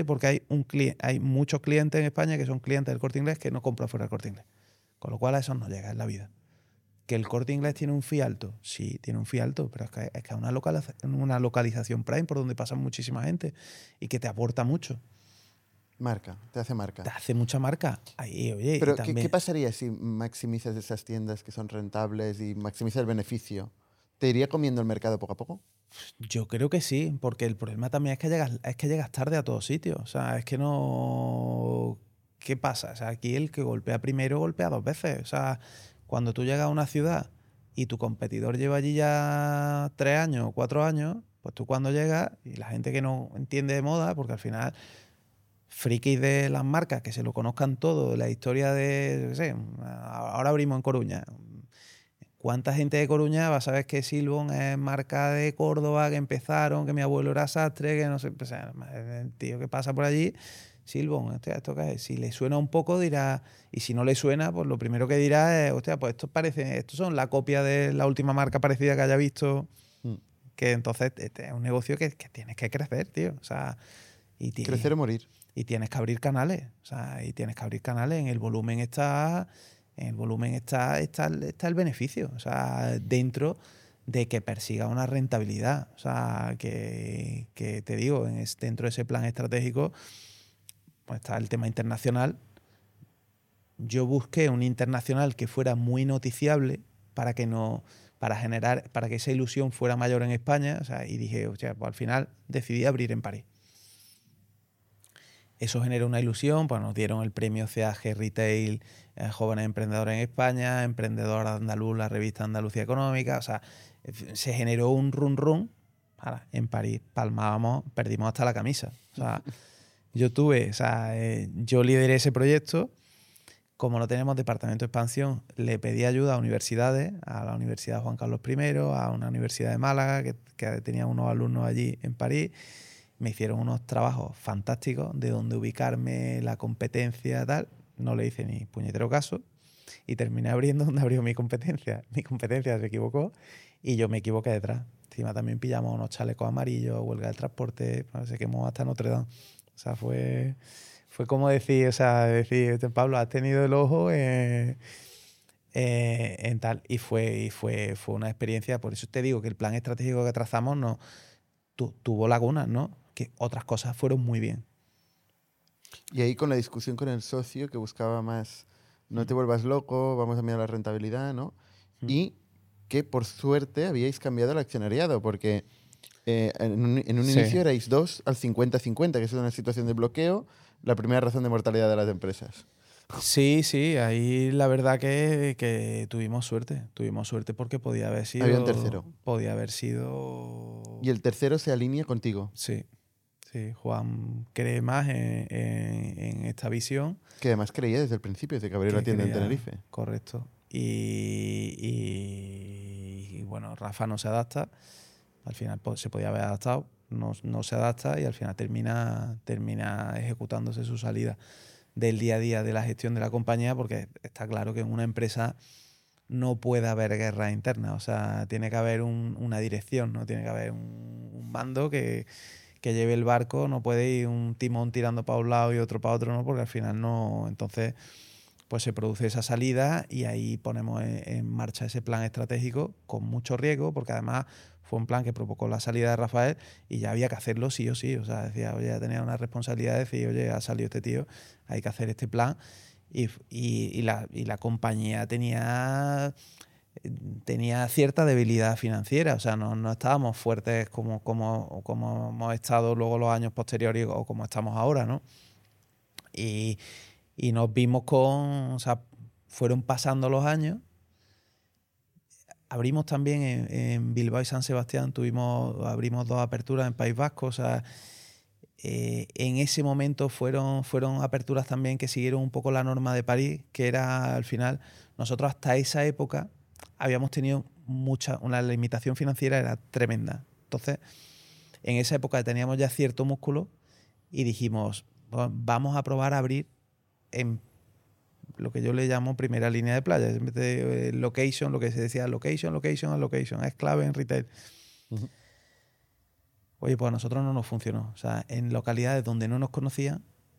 hay muchos clientes en España que son clientes del Corte Inglés que no compran fuera del Corte Inglés. Con lo cual a eso no llega en la vida. ¿Que el Corte Inglés tiene un fee alto? Sí, tiene un fee alto, pero es que es una localización prime por donde pasa muchísima gente y que te aporta mucho. te hace marca. Te hace mucha marca. Ahí, oye, Pero y también, ¿qué pasaría si maximizas esas tiendas que son rentables y maximizas el beneficio? ¿Te iría comiendo el mercado poco a poco? yo creo que sí, porque el problema también es que llegas tarde a todos sitios. O sea, es que no... ¿Qué pasa? O sea, aquí el que golpea primero golpea dos veces. O sea, cuando tú llegas a una ciudad y tu competidor lleva allí ya 3 años o 4 años, pues tú cuando llegas, y la gente que no entiende de moda, porque al final, frikis de las marcas que se lo conozcan todo, la historia de, yo qué sé, ahora abrimos en Coruña. ¿Cuánta gente de Coruña va a saber que Silbón es marca de Córdoba, que empezaron, que mi abuelo era sastre, que no sé, o sea, el tío que pasa por allí, Silbón, hostia, ¿esto qué es? Si le suena un poco dirá, y si no le suena, pues lo primero que dirá es, hostia, pues estos son la copia de la última marca parecida que haya visto, que entonces este es un negocio que tienes que crecer, tío, o sea, Crecer o morir. y tienes que abrir canales, o sea, y tienes que abrir canales, en el volumen está el beneficio, o sea, dentro de que persiga una rentabilidad. O sea, que te digo, dentro de ese plan estratégico, pues está el tema internacional. Yo busqué un internacional que fuera muy noticiable para que esa ilusión fuera mayor en España. O sea, y dije, o sea, pues al final decidí abrir en París. Eso generó una ilusión, pues nos dieron el premio CAG Retail Jóvenes Emprendedores en España, Emprendedor Andaluz, la revista Andalucía Económica. O sea, se generó un run. Ahora, en París palmábamos, perdimos hasta la camisa. O sea, yo lideré ese proyecto. Como no tenemos departamento de expansión, le pedí ayuda a universidades, a la Universidad Juan Carlos I, a una universidad de Málaga, que tenía unos alumnos allí en París. Me hicieron unos trabajos fantásticos de dónde ubicarme, la competencia, tal. No le hice ni puñetero caso y terminé abriendo donde abrió mi competencia. Mi competencia se equivocó y yo me equivoqué detrás. Encima también pillamos unos chalecos amarillos, huelga del transporte, se quemó hasta Notre Dame. O sea, fue como decir, Pablo, has tenido el ojo en tal. Y fue una experiencia. Por eso te digo que el plan estratégico que trazamos tuvo lagunas, ¿no? Que otras cosas fueron muy bien. Y ahí con la discusión con el socio que buscaba más, no te vuelvas loco, vamos a mirar la rentabilidad, ¿no? Y que por suerte habíais cambiado el accionariado, porque en un inicio erais 2 al 50-50, que es una situación de bloqueo, la primera razón de mortalidad de las empresas. Sí, ahí la verdad que tuvimos suerte porque podía haber sido... Había un tercero. Podía haber sido... Y el tercero se alinea contigo. Sí, Juan cree más en esta visión. Que además creía desde el principio, desde que abrió la tienda en Tenerife. Correcto. Y bueno, Rafa no se adapta. Al final se podía haber adaptado, no se adapta y al final termina ejecutándose su salida del día a día de la gestión de la compañía, porque está claro que en una empresa no puede haber guerra interna. O sea, tiene que haber una dirección, ¿no? Tiene que haber un mando que lleve el barco, no puede ir un timón tirando para un lado y otro para otro, ¿no? Porque al final no... Entonces, pues se produce esa salida y ahí ponemos en marcha ese plan estratégico con mucho riesgo, porque además fue un plan que provocó la salida de Rafael y ya había que hacerlo sí o sí. O sea, decía, oye, ya tenía una responsabilidad de decir, oye, ha salido este tío, hay que hacer este plan. Y la compañía tenía tenía cierta debilidad financiera, o sea, no estábamos fuertes como hemos estado luego los años posteriores o como estamos ahora, ¿no? Y nos vimos o sea, fueron pasando los años. Abrimos también en Bilbao y San Sebastián, abrimos 2 aperturas en País Vasco, o sea, en ese momento fueron aperturas también que siguieron un poco la norma de París, que era al final, nosotros hasta esa época habíamos tenido una limitación financiera era tremenda. Entonces, en esa época teníamos ya cierto músculo y dijimos, bueno, vamos a probar a abrir en lo que yo le llamo primera línea de playa. En vez de location, lo que se decía location, es clave en retail. Uh-huh. Oye, pues a nosotros no nos funcionó. O sea, en localidades donde no nos conocían,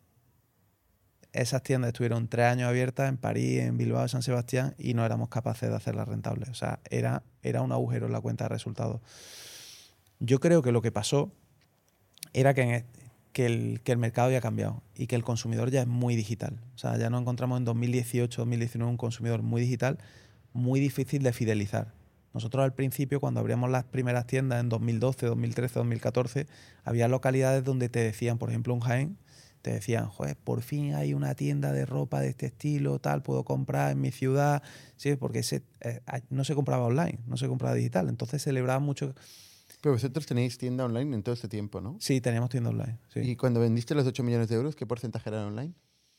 esas tiendas estuvieron 3 años abiertas en París, en Bilbao, San Sebastián, y no éramos capaces de hacerlas rentables. O sea, era un agujero en la cuenta de resultados. Yo creo que lo que pasó era que el mercado ya ha cambiado y que el consumidor ya es muy digital. O sea, ya nos encontramos en 2018, 2019 un consumidor muy digital, muy difícil de fidelizar. Nosotros al principio, cuando abríamos las primeras tiendas en 2012, 2013, 2014, había localidades donde te decían, por ejemplo, en Jaén, te decían, joder, por fin hay una tienda de ropa de este estilo, tal, puedo comprar en mi ciudad. Sí, porque no se compraba online, no se compraba digital. Entonces celebraban mucho. Pero vosotros tenéis tienda online en todo este tiempo, ¿no? Sí, teníamos tienda online. Sí. ¿Y cuando vendiste los 8 millones de euros, qué porcentaje era online?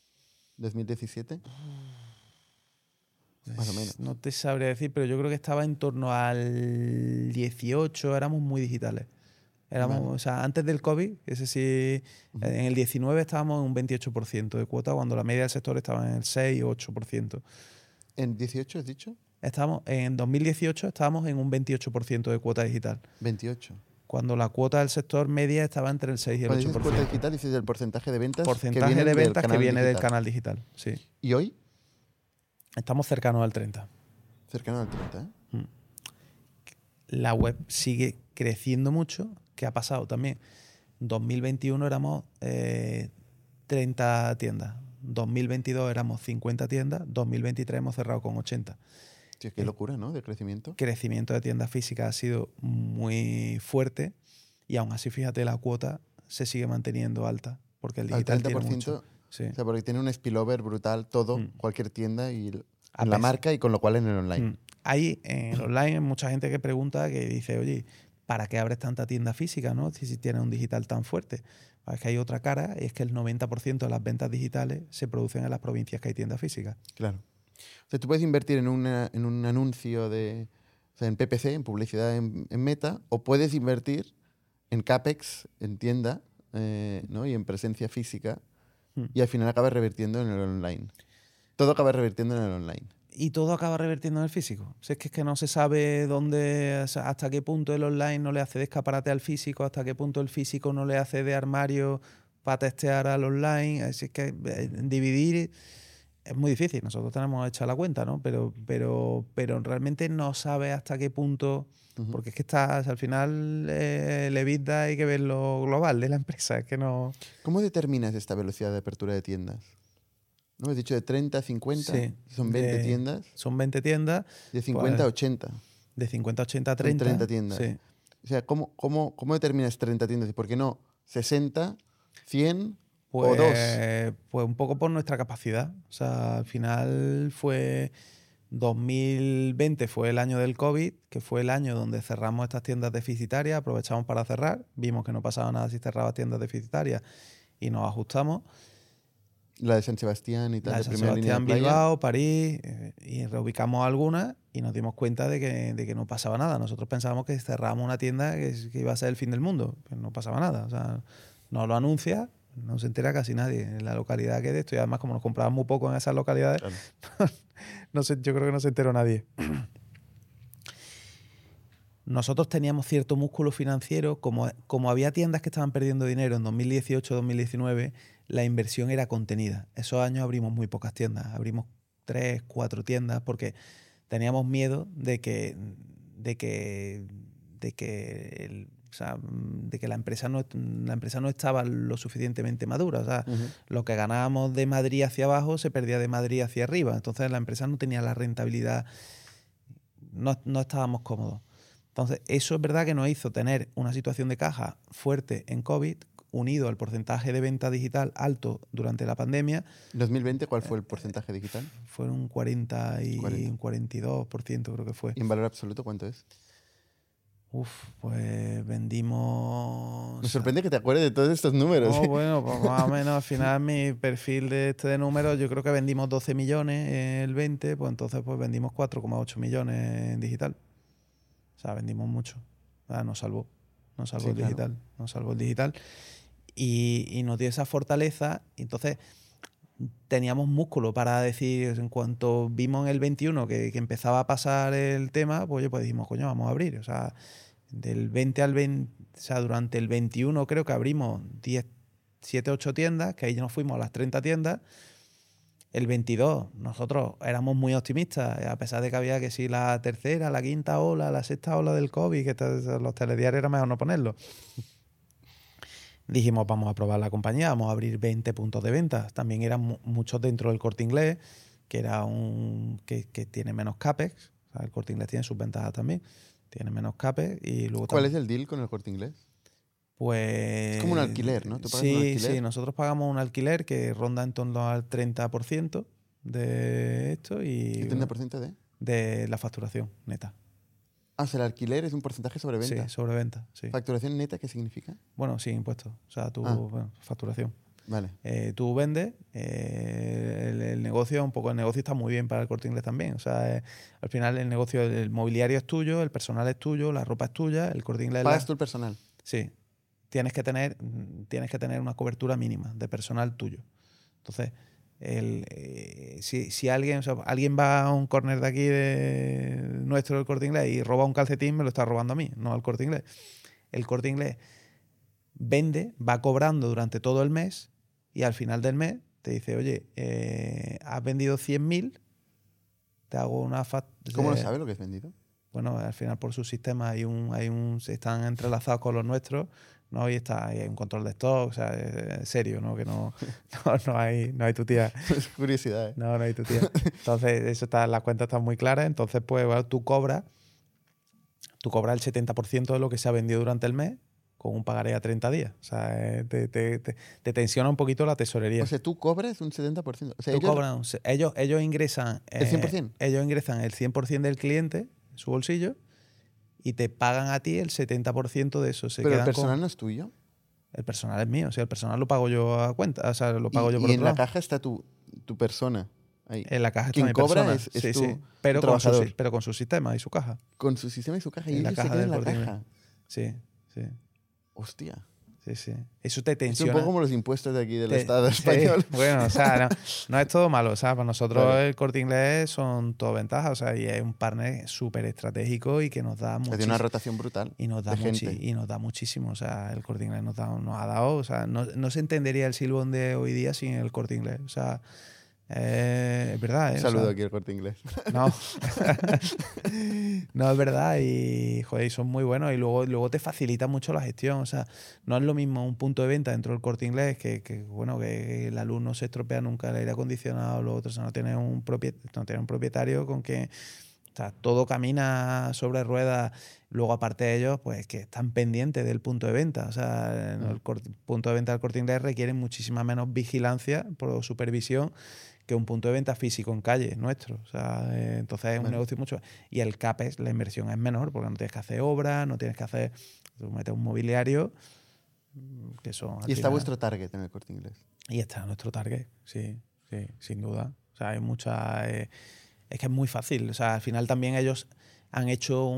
¿2017? Más o menos. No te sabría decir, pero yo creo que estaba en torno al 18, éramos muy digitales. O sea, antes del COVID, ese sí, en el 19 estábamos en un 28% de cuota, cuando la media del sector estaba en el 6 o 8%. ¿En 18 has dicho? En 2018 estábamos en un 28% de cuota digital. 28. Cuando la cuota del sector media estaba entre el 6 y el 8%. Cuando dices cuota digital, dices el porcentaje de ventas que viene del canal digital. Sí. ¿Y hoy? Estamos cercanos al 30. Cercano al 30, ¿eh? La web sigue creciendo mucho. ¿Qué ha pasado también? En 2021 éramos 30 tiendas. 2022 éramos 50 tiendas. 2023 hemos cerrado con 80. Tío, qué locura, ¿no? De crecimiento. Crecimiento de tiendas físicas ha sido muy fuerte y aún así, fíjate, la cuota se sigue manteniendo alta porque el digital tiene mucho. Sí. O sea, porque tiene un spillover brutal todo, cualquier tienda y en la marca y con lo cual en el online. Hay en el online mucha gente que pregunta, que dice, oye, ¿para qué abres tanta tienda física, no? Si tienes un digital tan fuerte. Es que hay otra cara, es que el 90% de las ventas digitales se producen en las provincias que hay tiendas físicas. Claro. O sea, tú puedes invertir en un anuncio en PPC, en publicidad en Meta, o puedes invertir en CAPEX, en tienda, ¿no? Y en presencia física, y al final acabas revirtiendo en el online. Todo acaba revirtiendo en el online. Y todo acaba revirtiendo en el físico. Si es que no se sabe dónde, o sea, hasta qué punto el online no le hace de escaparate al físico, hasta qué punto el físico no le hace de armario para testear al online. Así es que dividir es muy difícil. Nosotros tenemos hecha la cuenta, ¿no? Pero realmente no sabe hasta qué punto, porque es que al final el EBITDA hay que ver lo global de la empresa. Es que no. ¿Cómo determinas esta velocidad de apertura de tiendas? ¿No? ¿Has dicho de 30 a 50? Sí. Son 20 tiendas. Son 20 tiendas. De 50 a 80. De 50 a 80 a 30. Son 30 tiendas. Sí. O sea, ¿cómo determinas 30 tiendas? ¿Y por qué no 60, 100 o 2? Pues un poco por nuestra capacidad. O sea, al final 2020 fue el año del COVID, que fue el año donde cerramos estas tiendas deficitarias, aprovechamos para cerrar, vimos que no pasaba nada si cerraba tiendas deficitarias y nos ajustamos. La de San Sebastián y tal. La de San Sebastián, Bilbao, París, y reubicamos algunas y nos dimos cuenta de que no pasaba nada. Nosotros pensábamos que cerrábamos una tienda que iba a ser el fin del mundo, pero no pasaba nada. O sea, nos lo anuncia, no se entera casi nadie en la localidad que es de esto. Y además, como nos compraban muy poco en esas localidades, claro. Yo creo que no se enteró nadie. Nosotros teníamos cierto músculo financiero. Como había tiendas que estaban perdiendo dinero en 2018, 2019, la inversión era contenida. Esos años abrimos muy pocas tiendas. Abrimos 3, 4 tiendas porque teníamos miedo de que la empresa no estaba lo suficientemente madura. O sea, lo que ganábamos de Madrid hacia abajo se perdía de Madrid hacia arriba. Entonces la empresa no tenía la rentabilidad no estábamos cómodos. Entonces, eso es verdad que nos hizo tener una situación de caja fuerte en COVID, unido al porcentaje de venta digital alto durante la pandemia. ¿En 2020 cuál fue el porcentaje digital? Fue un 40 y un 42% creo que fue. ¿Y en valor absoluto cuánto es? Pues vendimos... Me sorprende que te acuerdes de todos estos números. No, bueno, pues más o menos al final mi perfil de números, yo creo que vendimos 12 millones el 20, pues entonces pues vendimos 4,8 millones en digital. O sea, vendimos mucho. Nos salvó Sí, el digital. claro. Nos salvó el digital. Y nos dio esa fortaleza. Y entonces teníamos músculo para decir, en cuanto vimos en el 21 que empezaba a pasar el tema, pues dijimos, coño, vamos a abrir. O sea, del 20 al 20, o sea, durante el 21 creo que abrimos 7, 8 tiendas, que ahí nos fuimos a las 30 tiendas. El 22 nosotros éramos muy optimistas, a pesar de que había que si la tercera, la quinta ola, la sexta ola del COVID, que los telediarios era mejor no ponerlo. Dijimos, vamos a probar la compañía, vamos a abrir 20 puntos de venta. También eran muchos dentro del Corte Inglés, que era que tiene menos CAPEX. O sea, el Corte Inglés tiene sus ventajas también. Tiene menos CAPEX. Y luego ¿Cuál es el deal con el Corte Inglés? Pues... Es como un alquiler, ¿no? ¿Tú pagas sí, un alquiler? sí, nosotros pagamos un alquiler que ronda en torno al 30% de esto y... ¿El 30% de? De la facturación neta. Ah, o sea, el alquiler es un porcentaje sobre venta. Sí, sobre venta, sí. ¿Facturación neta qué significa? Bueno, sin impuestos. O sea, bueno, facturación. Vale. Tú vendes, el negocio, el negocio está muy bien para el Corte Inglés también. O sea, al final el negocio, el mobiliario es tuyo, el personal es tuyo, la ropa es tuya, el Corte Inglés... ¿Pagas tú el personal? Sí. Tienes que tener una cobertura mínima de personal tuyo. Entonces, si alguien va a un corner de aquí de nuestro del Corte Inglés y roba un calcetín, me lo está robando a mí, no al Corte Inglés. El Corte Inglés vende, va cobrando durante todo el mes y al final del mes te dice, oye, has vendido 100.000, te hago una factura. ¿Cómo lo sabes lo que has vendido? Bueno, al final por su sistema están entrelazados con los nuestros, ¿no? Y hay un control de stock, o sea, es serio, ¿no? Que no hay tu tía. Es curiosidad, ¿eh? No hay tu tía. Entonces, las cuentas están muy claras. Entonces, pues, bueno, tú cobras el 70% de lo que se ha vendido durante el mes con un pagaré a 30 días. O sea, te tensiona un poquito la tesorería. O sea, tú cobras un 70%. O sea, ellos ingresan... ¿El 100%? Ellos ingresan el 100% del cliente en su bolsillo y te pagan a ti el 70% de eso. ¿Pero el personal no es tuyo? El personal es mío. O sea, el personal lo pago yo a cuenta. O sea, lo pago yo por y otro en lado. la caja está tu persona. Ahí. En la caja está Quien mi cobra persona. es sí, tu, sí. Pero tu con trabajador. pero con su sistema y su caja. Con su sistema y su caja. Y En la ellos se caja quedan en del la Corte caja. Sí, sí. Hostia. Sí, sí. Eso te Es tensiona. un poco como los impuestos de aquí del Estado español. Sí. Bueno, o sea, no es todo malo. O sea, para nosotros Vale. el Corte Inglés son todo ventajas. O sea, y es un partner súper estratégico y que nos da Tiene muchísimo. una rotación brutal Y nos da, de gente. y nos da muchísimo. O sea, el Corte Inglés nos ha dado. O sea, no se entendería el Silbón de hoy día sin el Corte Inglés. O sea, es verdad. Un saludo aquí al Corte Inglés. No. No, es verdad. Y, joder, son muy buenos. Y luego te facilita mucho la gestión. O sea, no es lo mismo un punto de venta dentro del Corte Inglés que la luz no se estropea nunca, el aire acondicionado, lo otro. O sea, no tiene un propietario con que... O sea, todo camina sobre ruedas. Luego, aparte de ellos, pues que están pendientes del punto de venta. O sea, el punto de venta del Corte Inglés requiere muchísima menos vigilancia por supervisión que un punto de venta físico en calle nuestro. O sea, entonces es un negocio mucho... Y el CAPEX, la inversión es menor, porque no tienes que hacer obras, no tienes que hacer... Tú metes un mobiliario que son... Y está vuestro target en el Corte Inglés. Y está nuestro target, sí, sin duda. O sea, hay mucha... es que es muy fácil. O sea, al final también ellos han hecho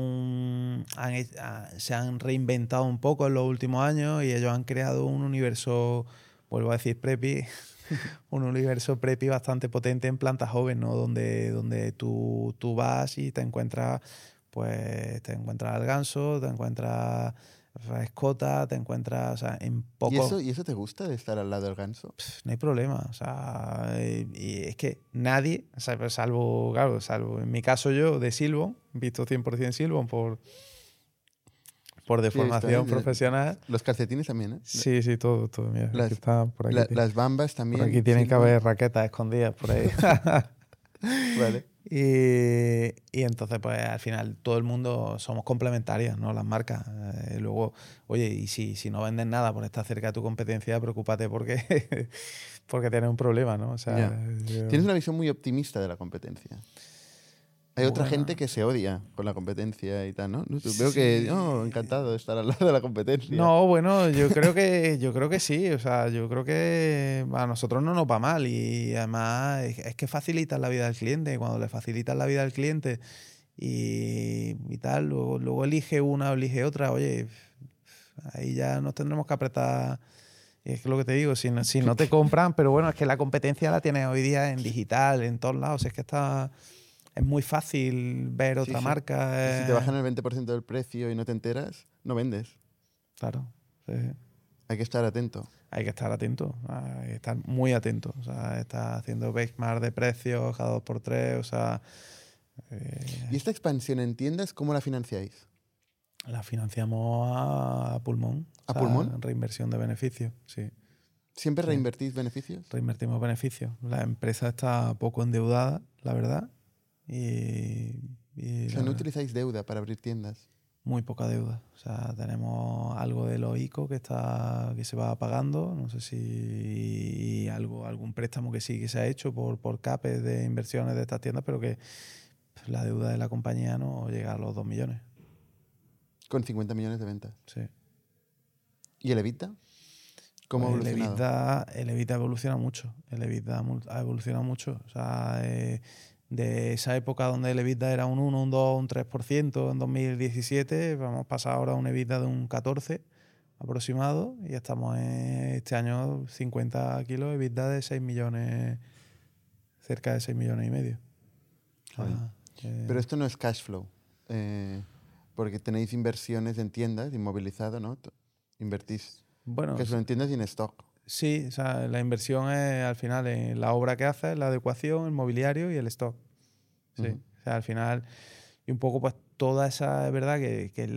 se han reinventado un poco en los últimos años y ellos han creado un universo, vuelvo a decir preppy, un universo preppy bastante potente en planta joven, ¿no? Donde tú vas y te encuentras al ganso, te encuentras escota, te encuentras, o sea, en poco... ¿Y eso te gusta de estar al lado del ganso? No hay problema, o sea, y es que nadie, o sea, salvo en mi caso yo, de Silbón, visto 100% Silbón por deformación profesional. Los calcetines también, ¿eh? Sí, todo, mira, aquí está, por aquí. Las bambas también. Por aquí tienen que haber raquetas escondidas por ahí. Vale. Y entonces, pues al final todo el mundo somos complementarios, ¿no? Las marcas. Luego, oye, y si no vendes nada por estar cerca de tu competencia, preocúpate porque, porque tienes un problema, ¿no? O sea, Ya. Tienes una visión muy optimista de la competencia. Hay otra bueno, gente que se odia con la competencia y tal, ¿no? Veo que, encantado de estar al lado de la competencia. no, bueno, yo creo que sí. O sea, yo creo que a nosotros no nos va mal. Y además es que facilitas la vida del cliente. Cuando le facilitas la vida al cliente y tal, luego elige una o elige otra, oye, ahí ya nos tendremos que apretar. Y es que lo que te digo, si no te compran, pero bueno, es que la competencia la tienes hoy día en digital, en todos lados. Es que es muy fácil ver Sí, otra sí. marca. Y si te bajan el 20% del precio y no te enteras, no vendes. Claro, sí. Hay que estar atento. Hay que estar atento, hay que estar muy atento. O sea, está haciendo benchmark de precios cada 2x3, o sea, ¿Y esta expansión en tiendas, cómo la financiáis? la financiamos a pulmón. ¿A O sea, pulmón? reinversión de beneficios, sí. ¿Siempre Sí. reinvertís beneficios? Reinvertimos beneficios. La empresa está poco endeudada, la verdad, y O sea, no utilizáis deuda para abrir tiendas. muy poca deuda. O sea, tenemos algo de los ICO que se va pagando, no sé si algún préstamo que sí que se ha hecho por CAPES de inversiones de estas tiendas, pero que la deuda de la compañía no llega a los 2 millones. Con 50 millones de ventas. Sí. ¿Y el EBITDA? ¿Cómo ha Pues evolucionado? el EBITDA evoluciona mucho. El EBITDA ha evolucionado mucho. O sea, de esa época donde el EBITDA era un 1, un 2, un 3% en 2017, vamos a pasar ahora a un EBITDA de un 14 aproximado y estamos este año 50 kilos, EBITDA de 6 millones, cerca de 6 millones y medio. Joder. Pero esto no es cash flow, porque tenéis inversiones en tiendas, inmovilizado, ¿no? Invertís bueno, cash flow en tiendas y en stock. sí, o sea, la inversión es al final en la obra que haces, la adecuación, el mobiliario y el stock. Sí, Ujú. o sea, al final, y un poco pues toda esa, es verdad que en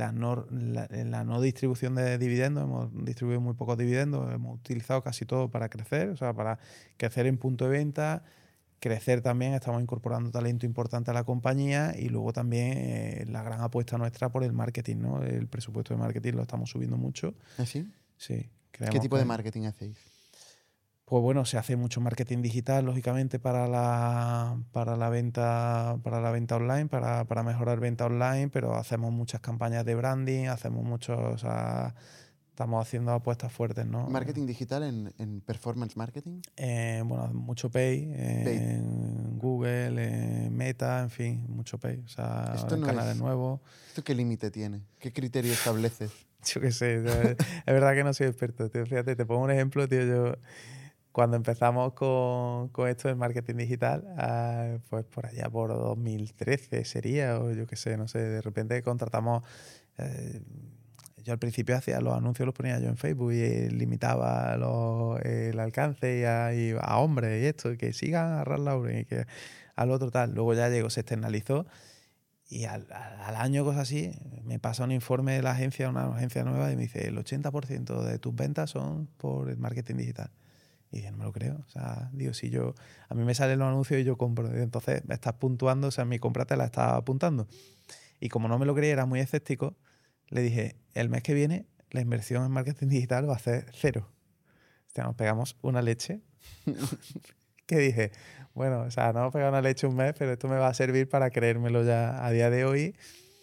la no distribución de dividendos, hemos distribuido muy pocos dividendos, hemos utilizado casi todo para crecer, o sea, para crecer en punto de venta, crecer también, estamos incorporando talento importante a la compañía y luego también la gran apuesta nuestra por el marketing, ¿no? El presupuesto de marketing lo estamos subiendo mucho. ¿Así? Sí, ¿Qué creemos tipo de que... marketing hacéis? Pues bueno, se hace mucho marketing digital, lógicamente, para la venta online, para mejorar venta online, pero hacemos muchas campañas de branding, hacemos muchos, o sea, estamos haciendo apuestas fuertes, ¿no? ¿Marketing digital en performance marketing? Bueno, mucho pay, Paid. en Google, en Meta, en fin, mucho pay. O sea, Esto en no canales es... nuevos. ¿Esto qué límite tiene? ¿Qué criterio estableces? Yo qué sé, es verdad que no soy experto, tío. Fíjate, te pongo un ejemplo, tío. Yo, cuando empezamos con esto del marketing digital, pues por allá por 2013 sería, o yo qué sé, no sé, de repente contratamos... eh, yo al principio hacía los anuncios, los ponía yo en Facebook y limitaba el alcance y a hombres y esto, y que sigan a Ralph Lauren y que al otro tal. Luego ya llegó, se externalizó y al año, cosas así, me pasa un informe de la agencia, una agencia nueva, y me dice, el 80% de tus ventas son por el marketing digital. Y dije, no me lo creo. O sea, digo, si a mí me salen los anuncios y yo compro. Y entonces me estás puntuando, o sea, mi compra te la estás apuntando. Y como no me lo creía, era muy escéptico, le dije, el mes que viene la inversión en marketing digital va a ser 0. O sea, nos pegamos una leche. Que dije, bueno, o sea, no hemos pegado una leche un mes, pero esto me va a servir para creérmelo ya a día de hoy.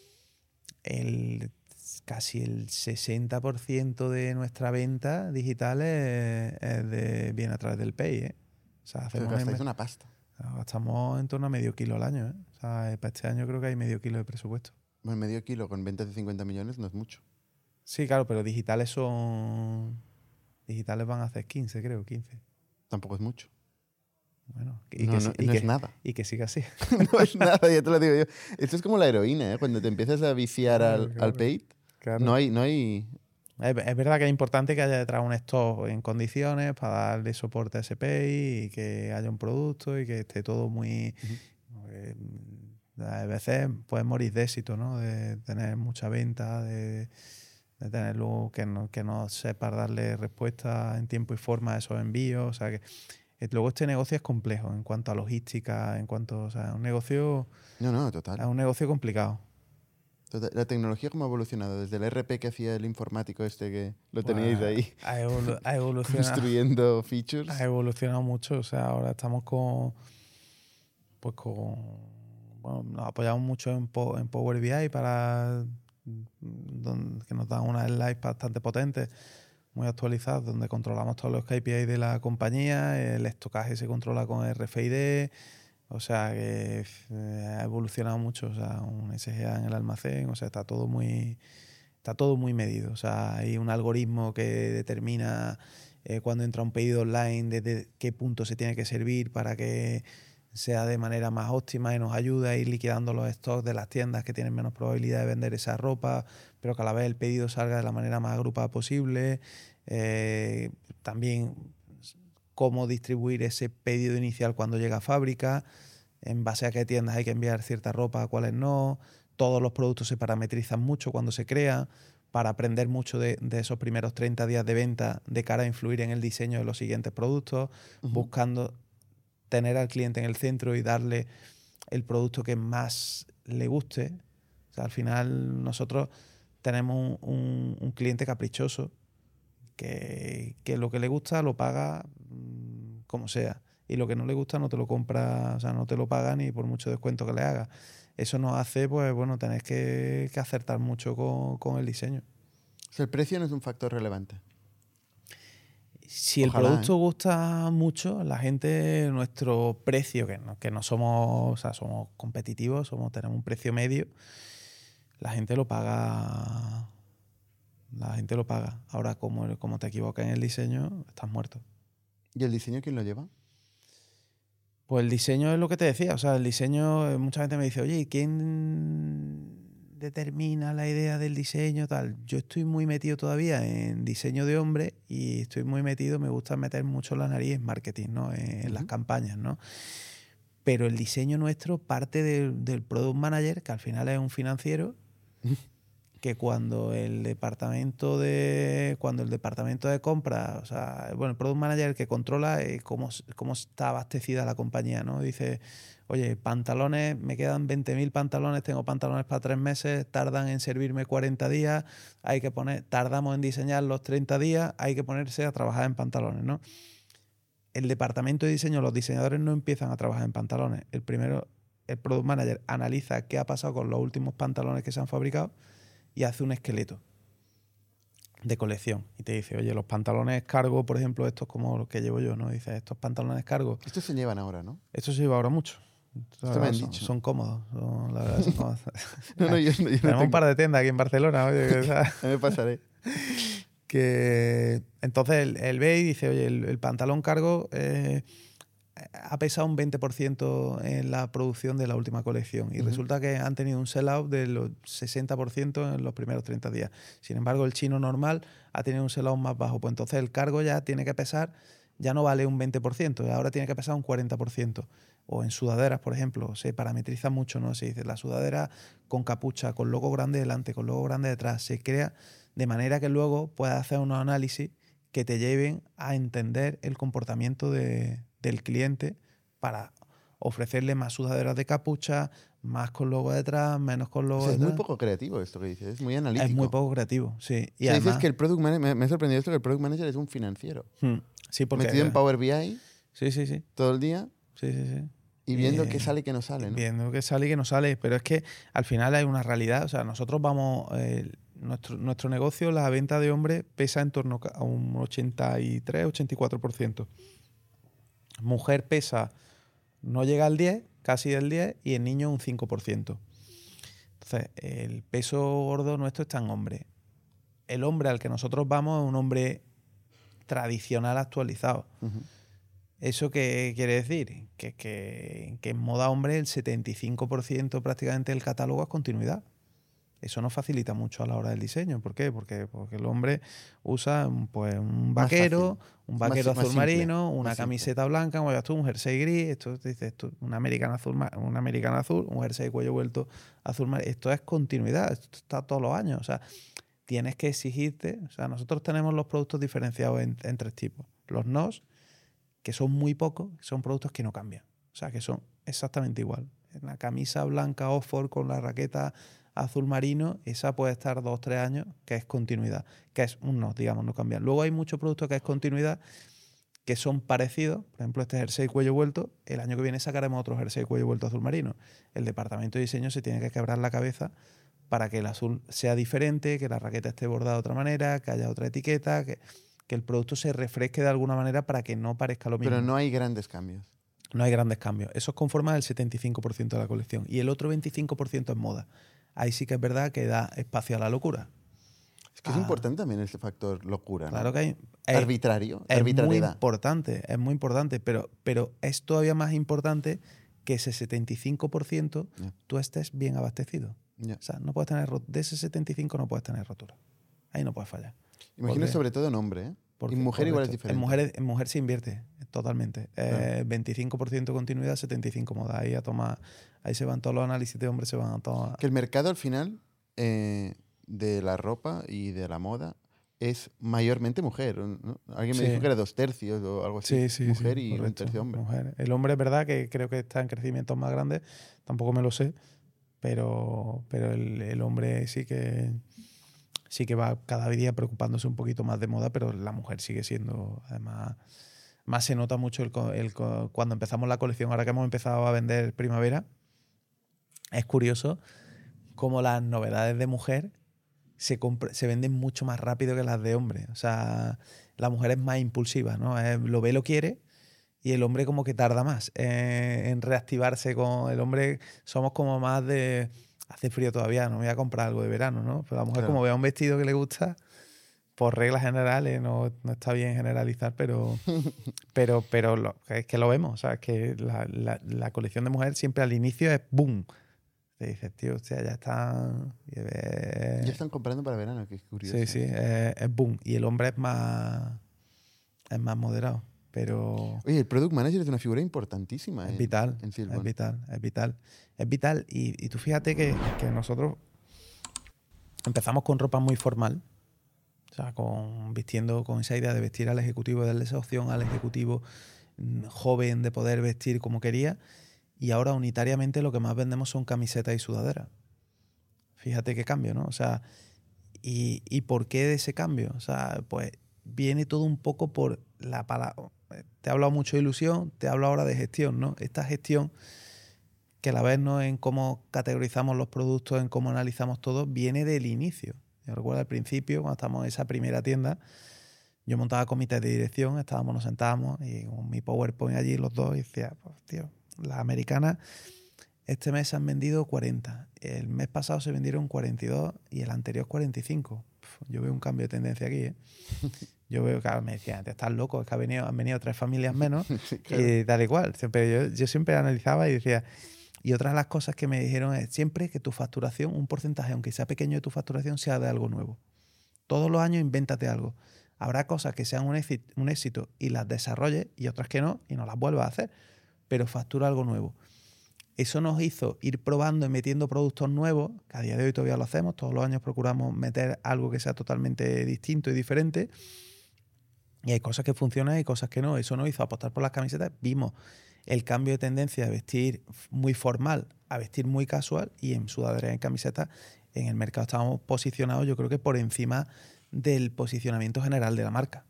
Casi el 60% de nuestra venta digital viene a través del Pay, ¿eh? O sea, Pero gastáis una pasta. gastamos en torno a medio kilo al año, ¿eh? O sea, para este año creo que hay medio kilo de presupuesto. Bueno, medio kilo con ventas de 50 millones no es mucho. Sí, claro, pero digitales van a hacer 15, creo, 15. Tampoco es mucho. Bueno, No es nada. Y que siga así. No es nada, ya te lo digo yo. Esto es como la heroína, ¿eh? Cuando te empiezas a viciar al Claro. paid, Claro. no hay... Es verdad que es importante que haya detrás un stock en condiciones para darle soporte a ese Pay y que haya un producto y que esté todo muy... A veces puedes morir de éxito, ¿no? De tener mucha venta, de tenerlo que no sepa darle respuesta en tiempo y forma a esos envíos. O sea que Luego este negocio es complejo en cuanto a logística, o sea, No, es total. un negocio complicado. La tecnología, ¿cómo ha evolucionado? Desde el RP que hacía el informático que lo Pues, teníais ahí ha evolucionado. construyendo features. Ha evolucionado mucho, o sea, ahora estamos bueno, nos apoyamos mucho en Power BI que nos dan unas slides bastante potentes, muy actualizadas, donde controlamos todos los KPIs de la compañía, el estocaje se controla con RFID, o sea que ha evolucionado mucho, o sea, un SGA en el almacén, o sea, está todo muy medido, o sea, hay un algoritmo que determina cuando entra un pedido online, desde qué punto se tiene que servir para que sea de manera más óptima y nos ayuda a ir liquidando los stocks de las tiendas que tienen menos probabilidad de vender esa ropa, pero que a la vez el pedido salga de la manera más agrupada posible. También cómo distribuir ese pedido inicial cuando llega a fábrica, en base a qué tiendas hay que enviar cierta ropa, a cuáles no. Todos los productos se parametrizan mucho cuando se crean para aprender mucho de esos primeros 30 días de venta de cara a influir en el diseño de los siguientes productos, buscando tener al cliente en el centro y darle el producto que más le guste. O sea, al final nosotros tenemos un cliente caprichoso que lo que le gusta lo paga como sea, y lo que no le gusta no te lo compra, o sea, no te lo paga ni por mucho descuento que le hagas. Eso nos hace, pues bueno, tener que acertar mucho con el diseño. O sea, el precio no es un factor relevante. Si Ojalá, el producto gusta mucho, la gente, nuestro precio, que no somos, o sea, somos competitivos, tenemos un precio medio, la gente lo paga. La gente lo paga. Ahora, como te equivocas en el diseño, estás muerto. ¿Y el diseño quién lo lleva? Pues el diseño es lo que te decía. O sea, el diseño, mucha gente me dice, oye, ¿quién determina la idea del diseño? Tal. Yo estoy muy metido todavía en diseño de hombre y estoy muy metido, me gusta meter mucho la nariz en marketing, ¿no? En las campañas, ¿no? Pero el diseño nuestro parte del product manager, que al final es un financiero, que cuando el departamento de compra, o sea, bueno, el product manager el que controla cómo está abastecida la compañía, ¿no? Dice, oye, pantalones, me quedan 20.000 pantalones, tengo pantalones para 3 meses, tardan en servirme 40 días, tardamos en diseñar los 30 días, hay que ponerse a trabajar en pantalones, ¿no? El departamento de diseño, los diseñadores no empiezan a trabajar en pantalones. El product manager analiza qué ha pasado con los últimos pantalones que se han fabricado y hace un esqueleto de colección. Y te dice, oye, los pantalones cargo, por ejemplo, estos como los que llevo yo, ¿no? Dice, estos pantalones cargo. Estos se llevan ahora, ¿no? Esto se lleva ahora mucho. Esto me han dicho. Son cómodos. La verdad, son cómodos. No, yo no Tenemos un par de tiendas aquí en Barcelona. Oye, Ya me pasaré. que entonces él ve y dice, oye, el pantalón cargo ha pesado un 20% en la producción de la última colección y resulta que han tenido un sell-out del 60% en los primeros 30 días. Sin embargo, el chino normal ha tenido un sell-out más bajo. Pues entonces el cargo ya tiene que pesar, ya no vale un 20%, ahora tiene que pesar un 40%. O en sudaderas, por ejemplo, se parametriza mucho, ¿no? Se dice la sudadera con capucha, con logo grande delante, con logo grande detrás. Se crea de manera que luego puedas hacer unos análisis que te lleven a entender el comportamiento del cliente para ofrecerle más sudaderas de capucha, más con logo detrás, menos con logo detrás. Es muy poco creativo esto que dices, es muy analítico. Es muy poco creativo, sí. Y además, dices que el product manager, me ha sorprendido esto, que el product manager es un financiero. Sí, porque metido en Power BI sí. todo el día. Sí. Y viendo qué sale y qué no sale, ¿no? Viendo qué sale y qué no sale. Pero es que al final hay una realidad. O sea, nosotros vamos... Nuestro negocio, la venta de hombres, pesa en torno a un 83-84%. Mujer pesa, no llega al 10, casi del 10, y el niño un 5%. Entonces, el peso gordo nuestro está en hombre. El hombre al que nosotros vamos es un hombre tradicional actualizado. ¿Eso qué quiere decir? Que en moda hombre el 75% prácticamente del catálogo es continuidad. Eso nos facilita mucho a la hora del diseño. ¿Por qué? Porque el hombre usa pues, un vaquero azul marino, una camiseta blanca, un jersey gris, un americano azul, un jersey de cuello vuelto azul marino. Esto es continuidad, esto está todos los años. O sea, tienes que exigirte. O sea, nosotros tenemos los productos diferenciados en 3 tipos. Los NOS, que son muy pocos, son productos que no cambian. O sea, que son exactamente igual. La camisa blanca Oxford con la raqueta azul marino, esa puede estar 2 o 3 años, que es continuidad, que es digamos, no cambiar. Luego hay muchos productos que es continuidad, que son parecidos. Por ejemplo, este jersey cuello vuelto, el año que viene sacaremos otro jersey cuello vuelto azul marino. El departamento de diseño se tiene que quebrar la cabeza para que el azul sea diferente, que la raqueta esté bordada de otra manera, que haya otra etiqueta, que el producto se refresque de alguna manera para que no parezca lo mismo. Pero no hay grandes cambios. No hay grandes cambios. Eso conforma el 75% de la colección. Y el otro 25% es moda. Ahí sí que es verdad que da espacio a la locura. Es que es importante también ese factor locura, ¿no? Claro que hay... Arbitrario, es arbitrariedad. Es muy importante, pero es todavía más importante que ese 75% tú estés bien abastecido. Yeah. O sea, no puedes tener de ese 75 no puedes tener rotura. Ahí no puedes fallar. Imagino sobre todo en hombre, ¿eh? Porque, y mujer igual es diferente. En mujer se invierte totalmente. 25% continuidad, 75% moda. Ahí se van todos los análisis de hombres, se van a todos. Que el mercado al final de la ropa y de la moda es mayormente mujer, ¿no? Alguien me dijo que era 2/3 o algo así. Sí, mujer sí, y correcto, 1/3 hombre. Mujer. El hombre es verdad que creo que está en crecimientos más grandes, tampoco me lo sé, pero el hombre sí que va cada día preocupándose un poquito más de moda, pero la mujer sigue siendo, además, más se nota mucho cuando empezamos la colección, ahora que hemos empezado a vender primavera, es curioso cómo las novedades de mujer se venden mucho más rápido que las de hombre. O sea, la mujer es más impulsiva, ¿no? Lo ve, lo quiere, y el hombre como que tarda más en reactivarse. Con el hombre somos como más de... Hace frío todavía, no me voy a comprar algo de verano, ¿no? Pero la mujer, como vea un vestido que le gusta, por reglas generales, no está bien generalizar, pero es que lo vemos. O sea, es que la colección de mujer siempre al inicio es boom. Te dices, tío, hostia, ya están... Ya están comprando para verano, que es curioso. Sí, es boom. Y el hombre es más moderado. Pero... Oye, el Product Manager es una figura importantísima. Es vital, en Silvan. Es vital. Y tú fíjate que nosotros empezamos con ropa muy formal. O sea, vistiendo con esa idea de vestir al ejecutivo, de darle esa opción al ejecutivo joven de poder vestir como quería. Y ahora unitariamente lo que más vendemos son camisetas y sudaderas. Fíjate qué cambio, ¿no? O sea, ¿y por qué de ese cambio? O sea, pues viene todo un poco por la palabra. Te he hablado mucho de ilusión, te hablo ahora de gestión, ¿no? Esta gestión, que a la vez no en cómo categorizamos los productos, en cómo analizamos todo, viene del inicio. Yo recuerdo al principio, cuando estábamos en esa primera tienda, yo montaba comités de dirección, nos sentábamos y con mi PowerPoint allí los dos, y decía, pues tío, las americanas este mes se han vendido 40, el mes pasado se vendieron 42 y el anterior 45. Yo veo un cambio de tendencia aquí, ¿eh? Yo veo, claro, me decían, te estás loco, es que han venido 3 familias menos, sí, claro. Y tal y cual. Pero yo siempre analizaba y decía, y otra de las cosas que me dijeron es siempre que tu facturación, un porcentaje, aunque sea pequeño de tu facturación, sea de algo nuevo. Todos los años invéntate algo. Habrá cosas que sean un éxito y las desarrolles, y otras que no, y no las vuelvas a hacer, pero factura algo nuevo. Eso nos hizo ir probando y metiendo productos nuevos, que a día de hoy todavía lo hacemos, todos los años procuramos meter algo que sea totalmente distinto y diferente, y hay cosas que funcionan y cosas que no. Eso nos hizo apostar por las camisetas. Vimos el cambio de tendencia de vestir muy formal a vestir muy casual, y en sudaderas y en camisetas en el mercado estábamos posicionados, yo creo que por encima del posicionamiento general de la marca.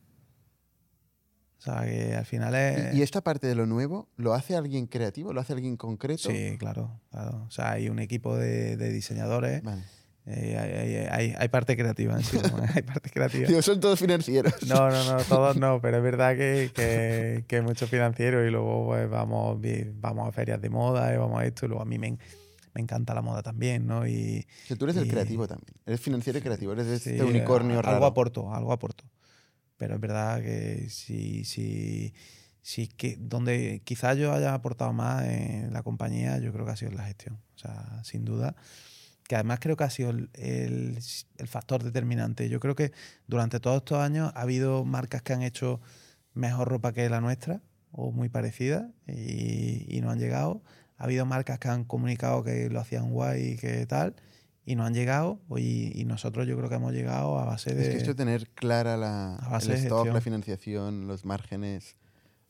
O sea, que al final es... ¿Y esta parte de lo nuevo lo hace alguien creativo? ¿Lo hace alguien concreto? Sí, claro. O sea, hay un equipo de diseñadores. Vale. Hay parte creativa en sí. Hay parte creativa. Digo, son todos financieros. No, todos no, pero es verdad que hay muchos financieros, y luego pues, vamos a ferias de moda y vamos a esto, y luego a mí me encanta la moda también, ¿no? Y tú eres el creativo también. Eres financiero y creativo. Eres este unicornio raro. Algo aporto. Pero es verdad que sí que donde quizás yo haya aportado más en la compañía, yo creo que ha sido en la gestión. O sea, sin duda. Que además creo que ha sido el factor determinante. Yo creo que durante todos estos años ha habido marcas que han hecho mejor ropa que la nuestra, o muy parecida, y no han llegado. Ha habido marcas que han comunicado que lo hacían guay y que tal, y no han llegado, y nosotros yo creo que hemos llegado a base de... Es que esto tener clara el stock, la financiación, los márgenes,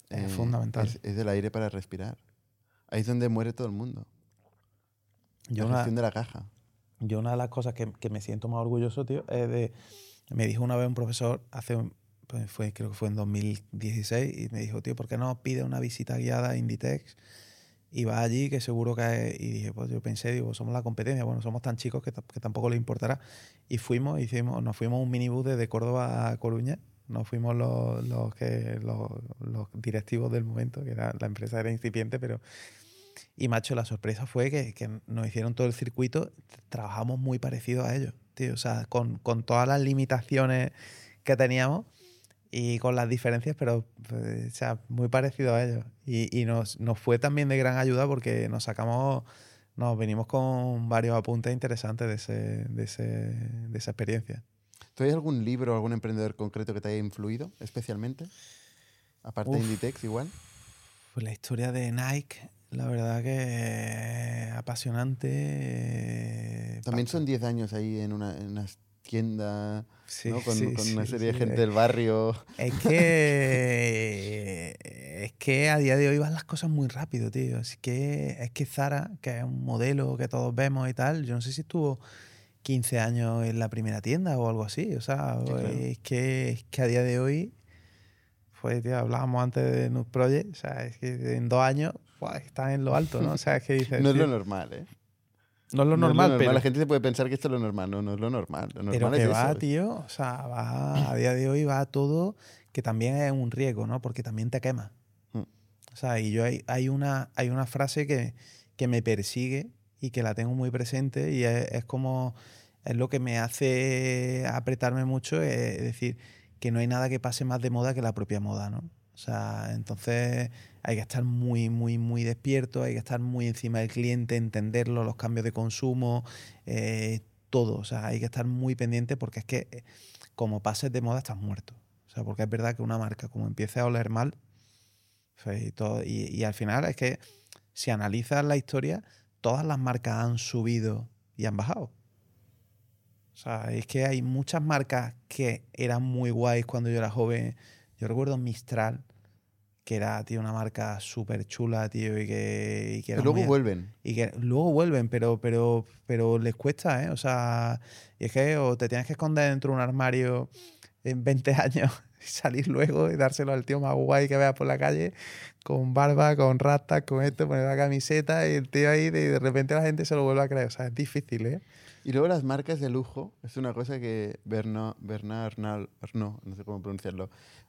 Es fundamental. Es el aire para respirar. Ahí es donde muere todo el mundo. Yo La gestión de la caja. Yo una de las cosas que me siento más orgulloso, tío, es de... Me dijo una vez un profesor, creo que fue en 2016, y me dijo, tío, ¿por qué no pides una visita guiada a Inditex? Y vas allí, que seguro que... Y dije, pues yo pensé, digo, somos la competencia, bueno, somos tan chicos que tampoco les importará. Y nos fuimos un minibús desde Córdoba a Coruña. Nos fuimos los directivos del momento, que la empresa era incipiente, pero... Y, macho, la sorpresa fue que nos hicieron todo el circuito. Trabajamos muy parecido a ellos, tío. O sea, con todas las limitaciones que teníamos y con las diferencias, pero o sea, muy parecido a ellos. Y nos fue también de gran ayuda porque nos venimos con varios apuntes interesantes de esa experiencia. ¿Tú hay algún libro o algún emprendedor concreto que te haya influido especialmente? Aparte de Inditex, igual. Pues la historia de Nike, la verdad que es apasionante. También son 10 años ahí en una tienda, sí, ¿no? Con una serie de sí. gente del barrio. Es que a día de hoy van las cosas muy rápido, tío. Es que Zara, que es un modelo que todos vemos y tal, yo no sé si estuvo 15 años en la primera tienda o algo así. O sea, Sí, claro. es que a día de hoy, pues, tío, hablábamos antes de Nude Project, o sea, es que en 2 años están en lo alto, ¿no? O sea, es que dices, No es tío, lo normal, ¿eh? no es lo normal, pero... La gente se puede pensar que esto es lo normal. No, no es lo normal. Lo normal Pero es que eso. va, tío, o sea, a día de hoy va todo, que también es un riesgo, ¿no? Porque también te quema. O sea, y hay una frase que me persigue y que la tengo muy presente y es como... Es lo que me hace apretarme mucho, es decir, que no hay nada que pase más de moda que la propia moda, ¿no? O sea, entonces hay que estar muy, muy, muy despierto, hay que estar muy encima del cliente, entenderlo, los cambios de consumo, todo. O sea, hay que estar muy pendiente porque es que como pases de moda estás muerto. O sea, porque es verdad que una marca como empiece a oler mal, y al final es que si analizas la historia, todas las marcas han subido y han bajado. O sea, es que hay muchas marcas que eran muy guays cuando yo era joven. Yo recuerdo Mistral, que era, tío, una marca súper chula, tío, y que Pero era luego vuelven. Y que luego vuelven, pero les cuesta, ¿eh? O sea, y es que o te tienes que esconder dentro de un armario en 20 años y salir luego y dárselo al tío más guay que veas por la calle, con barba, con rastas, con esto, poner la camiseta y el tío ahí, de repente la gente se lo vuelve a creer. O sea, es difícil, ¿eh? Y luego las marcas de lujo, es una cosa que Bernard Arnault, no sé cómo pronunciarlo,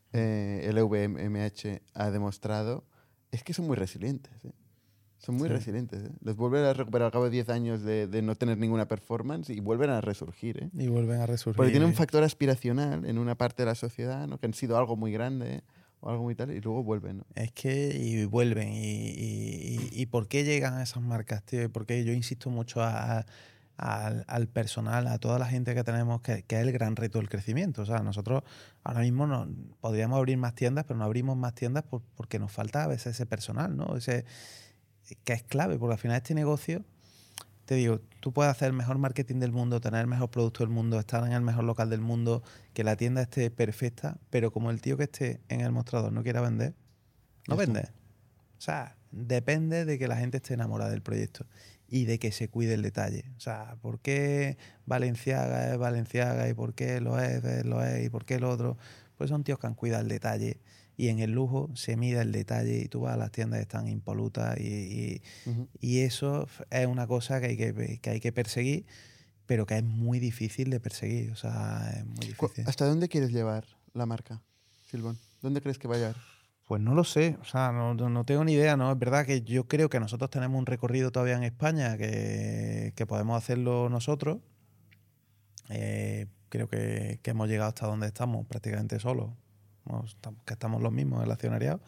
LVMH ha demostrado, es que son muy resilientes. Son muy resilientes. Les vuelven a recuperar al cabo de 10 años de no tener ninguna performance y vuelven a resurgir. Y vuelven a resurgir. Porque tienen un factor aspiracional en una parte de la sociedad, ¿no? Que han sido algo muy grande o algo muy tal, y luego vuelven, ¿no? Es que y vuelven. ¿Y por qué llegan a esas marcas, tío? Porque yo insisto mucho al personal, a toda la gente que tenemos, que es el gran reto del crecimiento. O sea, nosotros ahora mismo podríamos abrir más tiendas, pero no abrimos más tiendas porque nos falta a veces ese personal, ¿no? Que es clave, porque al final este negocio, te digo, tú puedes hacer el mejor marketing del mundo, tener el mejor producto del mundo, estar en el mejor local del mundo, que la tienda esté perfecta, pero como el tío que esté en el mostrador no quiera vender, no vende. O sea, depende de que la gente esté enamorada del proyecto y de que se cuide el detalle. O sea, ¿por qué Balenciaga es Balenciaga y por qué lo es y por qué lo otro? Pues son tíos que han cuidado el detalle. Y en el lujo se mide el detalle y tú vas a las tiendas que están impolutas y eso es una cosa que hay que perseguir, pero que es muy difícil de perseguir. O sea, es muy difícil. ¿Hasta dónde quieres llevar la marca, Silbón? ¿Dónde crees que va a llegar? Pues no lo sé, o sea, no tengo ni idea, ¿no? Es verdad que yo creo que nosotros tenemos un recorrido todavía en España que podemos hacerlo nosotros. Creo que hemos llegado hasta donde estamos prácticamente solos. Que estamos los mismos en el accionariado.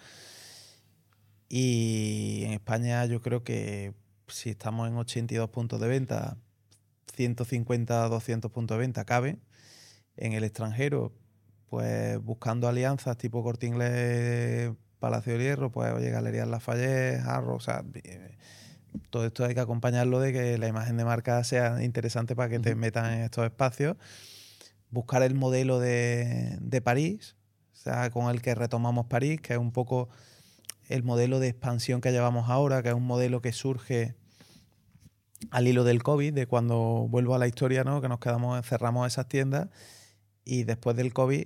Y en España yo creo que si estamos en 82 puntos de venta, 150, 200 puntos de venta cabe. En el extranjero, pues buscando alianzas tipo Corte Inglés, Palacio de Hierro, pues oye, Galerías Lafayette, Harrods, o sea, todo esto hay que acompañarlo de que la imagen de marca sea interesante para que te metan en estos espacios. Buscar el modelo de París, o sea, con el que retomamos París, que es un poco el modelo de expansión que llevamos ahora, que es un modelo que surge al hilo del COVID, de cuando vuelvo a la historia, ¿no? Que nos cerramos esas tiendas y después del COVID,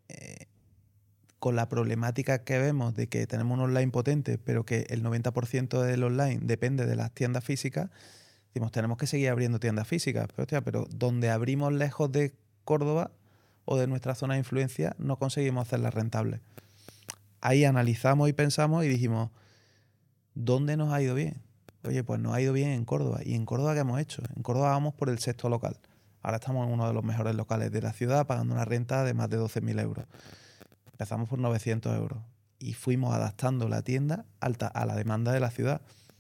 con la problemática que vemos de que tenemos un online potente, pero que el 90% del online depende de las tiendas físicas, decimos, tenemos que seguir abriendo tiendas físicas. Pero, hostia, pero donde abrimos lejos de Córdoba o de nuestra zona de influencia, no conseguimos hacerlas rentables. Ahí analizamos y pensamos y dijimos, ¿dónde nos ha ido bien? Oye, pues nos ha ido bien en Córdoba. ¿Y en Córdoba qué hemos hecho? En Córdoba vamos por el sexto local. Ahora estamos en uno de los mejores locales de la ciudad, pagando una renta de más de 12.000 euros. Empezamos por 900 euros y fuimos adaptando la tienda a la demanda de la ciudad.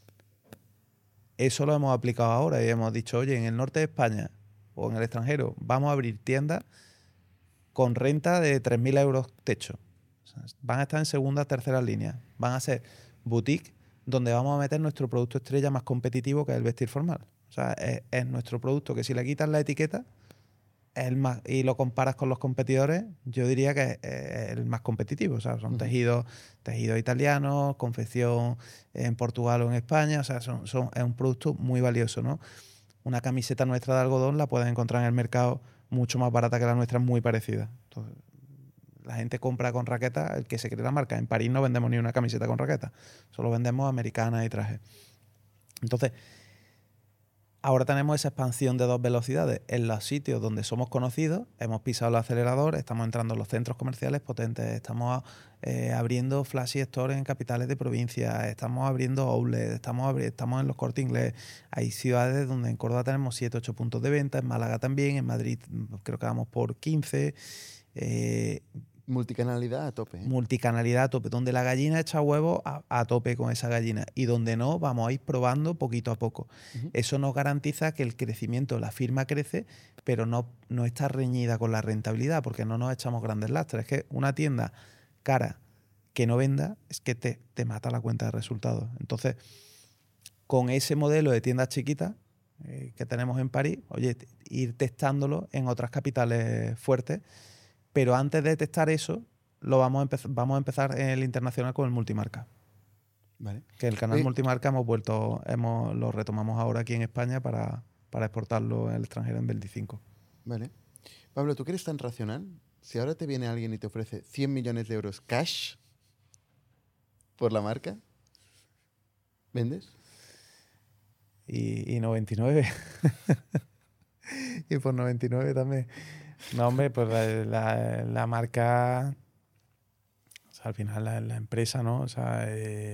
Eso lo hemos aplicado ahora y hemos dicho, oye, en el norte de España o en el extranjero vamos a abrir tiendas con renta de 3.000 euros techo. O sea, van a estar en segunda, tercera línea. Van a ser boutique donde vamos a meter nuestro producto estrella más competitivo, que es el vestir formal. O sea, es nuestro producto que si le quitas la etiqueta es el más, y lo comparas con los competidores, yo diría que es el más competitivo. O sea, son tejidos italianos, confección en Portugal o en España. O sea, es un producto muy valioso, ¿no? Una camiseta nuestra de algodón la puedes encontrar en el mercado mucho más barata que la nuestra, muy parecida. Entonces, la gente compra con raquetas, el que se cree la marca. En París no vendemos ni una camiseta con raquetas, solo vendemos americanas y trajes. Entonces, ahora tenemos esa expansión de 2 velocidades. En los sitios donde somos conocidos, hemos pisado el acelerador, estamos entrando en los centros comerciales potentes, estamos abriendo flashy stores en capitales de provincia, estamos abriendo outlets, estamos en los Corte Inglés. Hay ciudades donde en Córdoba tenemos 7, 8 puntos de venta, en Málaga también, en Madrid creo que vamos por 15. Multicanalidad a tope. Multicanalidad a tope, donde la gallina echa huevos a tope con esa gallina y donde no, vamos a ir probando poquito a poco. Eso nos garantiza que el crecimiento, la firma crece, pero no está reñida con la rentabilidad, porque no nos echamos grandes lastres. Es que una tienda cara que no venda es que te mata la cuenta de resultados. Entonces, con ese modelo de tiendas chiquitas que tenemos en París, oye, ir testándolo en otras capitales fuertes. Pero antes de testar eso, vamos a empezar en el internacional con el multimarca. Vale. Que el canal multimarca lo retomamos ahora aquí en España para exportarlo en el extranjero en 25. Vale. Pablo, ¿tú que eres tan racional? Si ahora te viene alguien y te ofrece 100 millones de euros cash por la marca, ¿vendes? Y 99. Y por 99 también. No, hombre, pues la marca, o sea, al final la empresa, ¿no? O sea,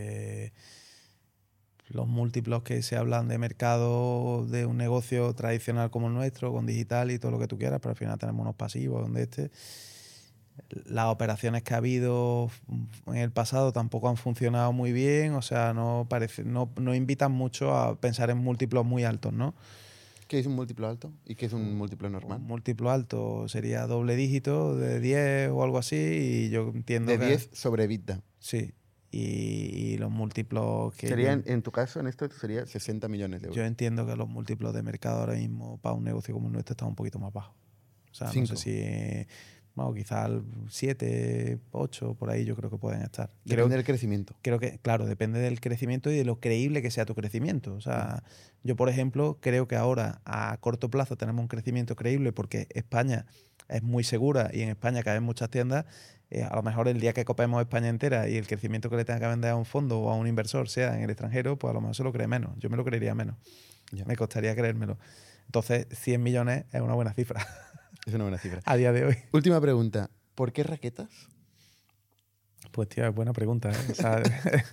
los múltiplos que se hablan de mercado de un negocio tradicional como el nuestro, con digital y todo lo que tú quieras, pero al final tenemos unos pasivos donde las operaciones que ha habido en el pasado tampoco han funcionado muy bien, o sea, no invitan mucho a pensar en múltiplos muy altos, ¿no? ¿Qué es un múltiplo alto y qué es un múltiplo normal? Un múltiplo alto sería doble dígito de 10 o algo así, y yo entiendo de 10 sobre EBITDA. Sí, y los múltiplos que... Serían, en tu caso, en esto sería 60 millones de euros. Yo entiendo que los múltiplos de mercado ahora mismo para un negocio como el nuestro están un poquito más bajos. O sea, 5. No sé si... Bueno, quizás 7, 8, por ahí yo creo que pueden estar. Depende del crecimiento. Creo que, claro, depende del crecimiento y de lo creíble que sea tu crecimiento. O sea, yo, por ejemplo, creo que ahora a corto plazo tenemos un crecimiento creíble porque España es muy segura y en España caben muchas tiendas. A lo mejor el día que copemos España entera y el crecimiento que le tenga que vender a un fondo o a un inversor sea en el extranjero, pues a lo mejor se lo cree menos. Yo me lo creería menos. Ya. Me costaría creérmelo. Entonces, 100 millones es una buena cifra. Es una buena cifra. A día de hoy. Última pregunta. ¿Por qué raquetas? Pues, tío, es buena pregunta. O sea,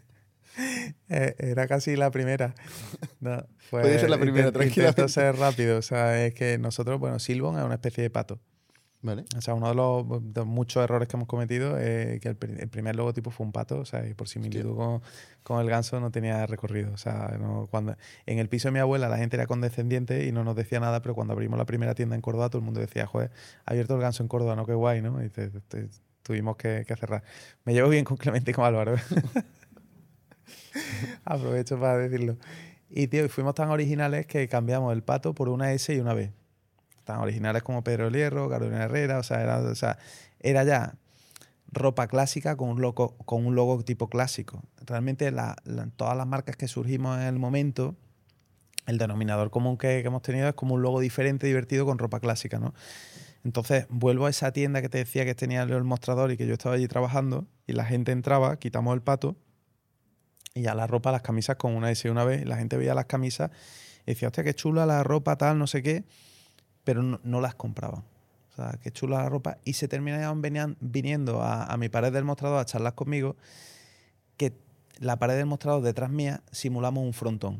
era casi la primera. No, pues, puede ser la primera, tranquilamente. Intento ser rápido. O sea, es que nosotros, bueno, Silbon es una especie de pato. Vale. O sea, uno de los muchos errores que hemos cometido es que el primer logotipo fue un pato. O sea, y por similitud con el ganso no tenía recorrido. O sea, cuando en el piso de mi abuela la gente era condescendiente y no nos decía nada, pero cuando abrimos la primera tienda en Córdoba todo el mundo decía, joder, ha abierto el ganso en Córdoba, ¿no? Qué guay, ¿no? Y tuvimos que cerrar. Me llevo bien con Clemente y con Álvaro. Aprovecho para decirlo. Y, tío, fuimos tan originales que cambiamos el pato por una S y una B. Tan originales como Pedro El Hierro, Carolina Herrera, o sea, era ya ropa clásica con un logotipo clásico. Realmente todas las marcas que surgimos en el momento, el denominador común que hemos tenido es como un logo diferente, divertido, con ropa clásica, ¿no? Entonces vuelvo a esa tienda que te decía que tenía el mostrador y que yo estaba allí trabajando, y la gente entraba, quitamos el pato y ya la ropa, las camisas con una S una vez, y la gente veía las camisas y decía, hostia, qué chula la ropa, tal, no sé qué, pero no las compraban. O sea, qué chula la ropa. Y se terminaban viniendo a mi pared del mostrador a charlar conmigo, que la pared del mostrador detrás mía simulamos un frontón.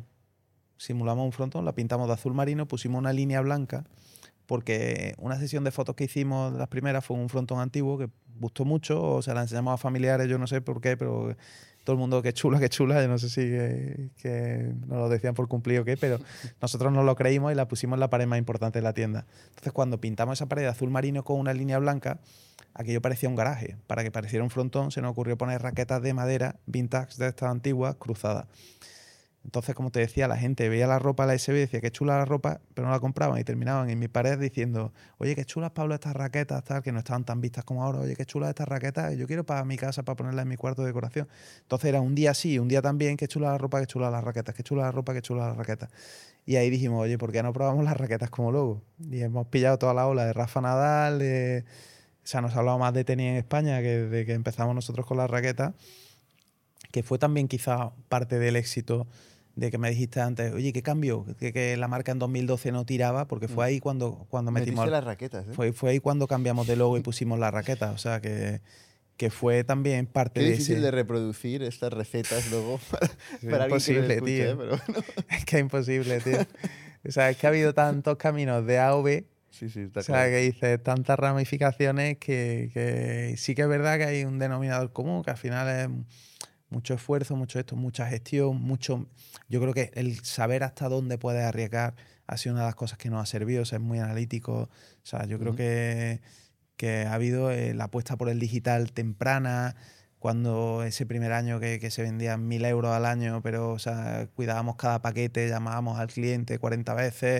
La pintamos de azul marino, pusimos una línea blanca, porque una sesión de fotos que hicimos, las primeras, fue un frontón antiguo que gustó mucho, o sea, la enseñamos a familiares, yo no sé por qué, pero todo el mundo, qué chula, yo no sé si que nos lo decían por cumplir o qué, pero nosotros nos lo creímos y la pusimos en la pared más importante de la tienda. Entonces, cuando pintamos esa pared de azul marino con una línea blanca, aquello parecía un garaje. Para que pareciera un frontón, se nos ocurrió poner raquetas de madera vintage de estas antiguas cruzadas. Entonces, como te decía, la gente veía la ropa, la SB, decía qué chula la ropa, pero no la compraban y terminaban en mi pared diciendo, oye, qué chulas, Pablo, estas raquetas, tal, que no estaban tan vistas como ahora, oye, qué chulas estas raquetas, y yo quiero para mi casa, para ponerlas en mi cuarto de decoración. Entonces era un día sí, un día también, qué chula la ropa, qué chula las raquetas, qué chula la ropa, qué chula las raquetas. Y ahí dijimos, oye, ¿por qué no probamos las raquetas como logo? Y hemos pillado toda la ola de Rafa Nadal, o sea, nos ha hablado más de tenis en España que de que empezamos nosotros con las raquetas, que fue también quizá parte del éxito de que me dijiste antes, oye, ¿qué cambió? Que la marca en 2012 no tiraba, porque fue ahí cuando metimos las raquetas, fue ahí cuando cambiamos de logo y pusimos las raquetas. O sea, que fue también parte de ese... Es difícil de reproducir estas recetas luego alguien para imposible, que lo escuche, tío. Pero bueno. Es que es imposible, tío. O sea, es que ha habido tantos caminos de A a B, Sí, está o sea, claro. que dices tantas ramificaciones que sí que es verdad que hay un denominador común, que al final es mucho esfuerzo, mucho esto, mucha gestión, mucho... Yo creo que el saber hasta dónde puedes arriesgar ha sido una de las cosas que nos ha servido, ser muy analítico. O sea, yo creo que ha habido la apuesta por el digital temprana, cuando ese primer año que se vendían 1.000 euros al año, pero o sea, cuidábamos cada paquete, llamábamos al cliente 40 veces.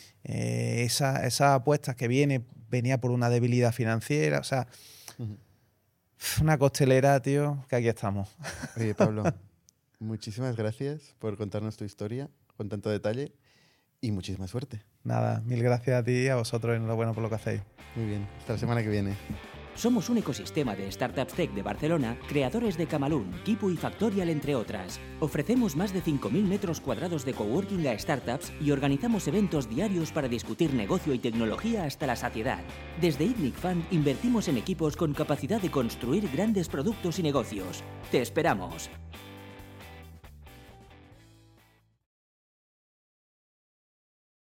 Esas apuestas que venía por una debilidad financiera, o sea... Una costelera, tío, que aquí estamos. Oye, Pablo, muchísimas gracias por contarnos tu historia con tanto detalle y muchísima suerte. Nada, mil gracias a ti y a vosotros, enhorabuena por lo que hacéis. Muy bien, hasta la semana que viene. Somos un ecosistema de startups tech de Barcelona, creadores de Camalún, Kipu y Factorial, entre otras. Ofrecemos más de 5.000 metros cuadrados de coworking a startups y organizamos eventos diarios para discutir negocio y tecnología hasta la saciedad. Desde ITNIC Fund invertimos en equipos con capacidad de construir grandes productos y negocios. ¡Te esperamos!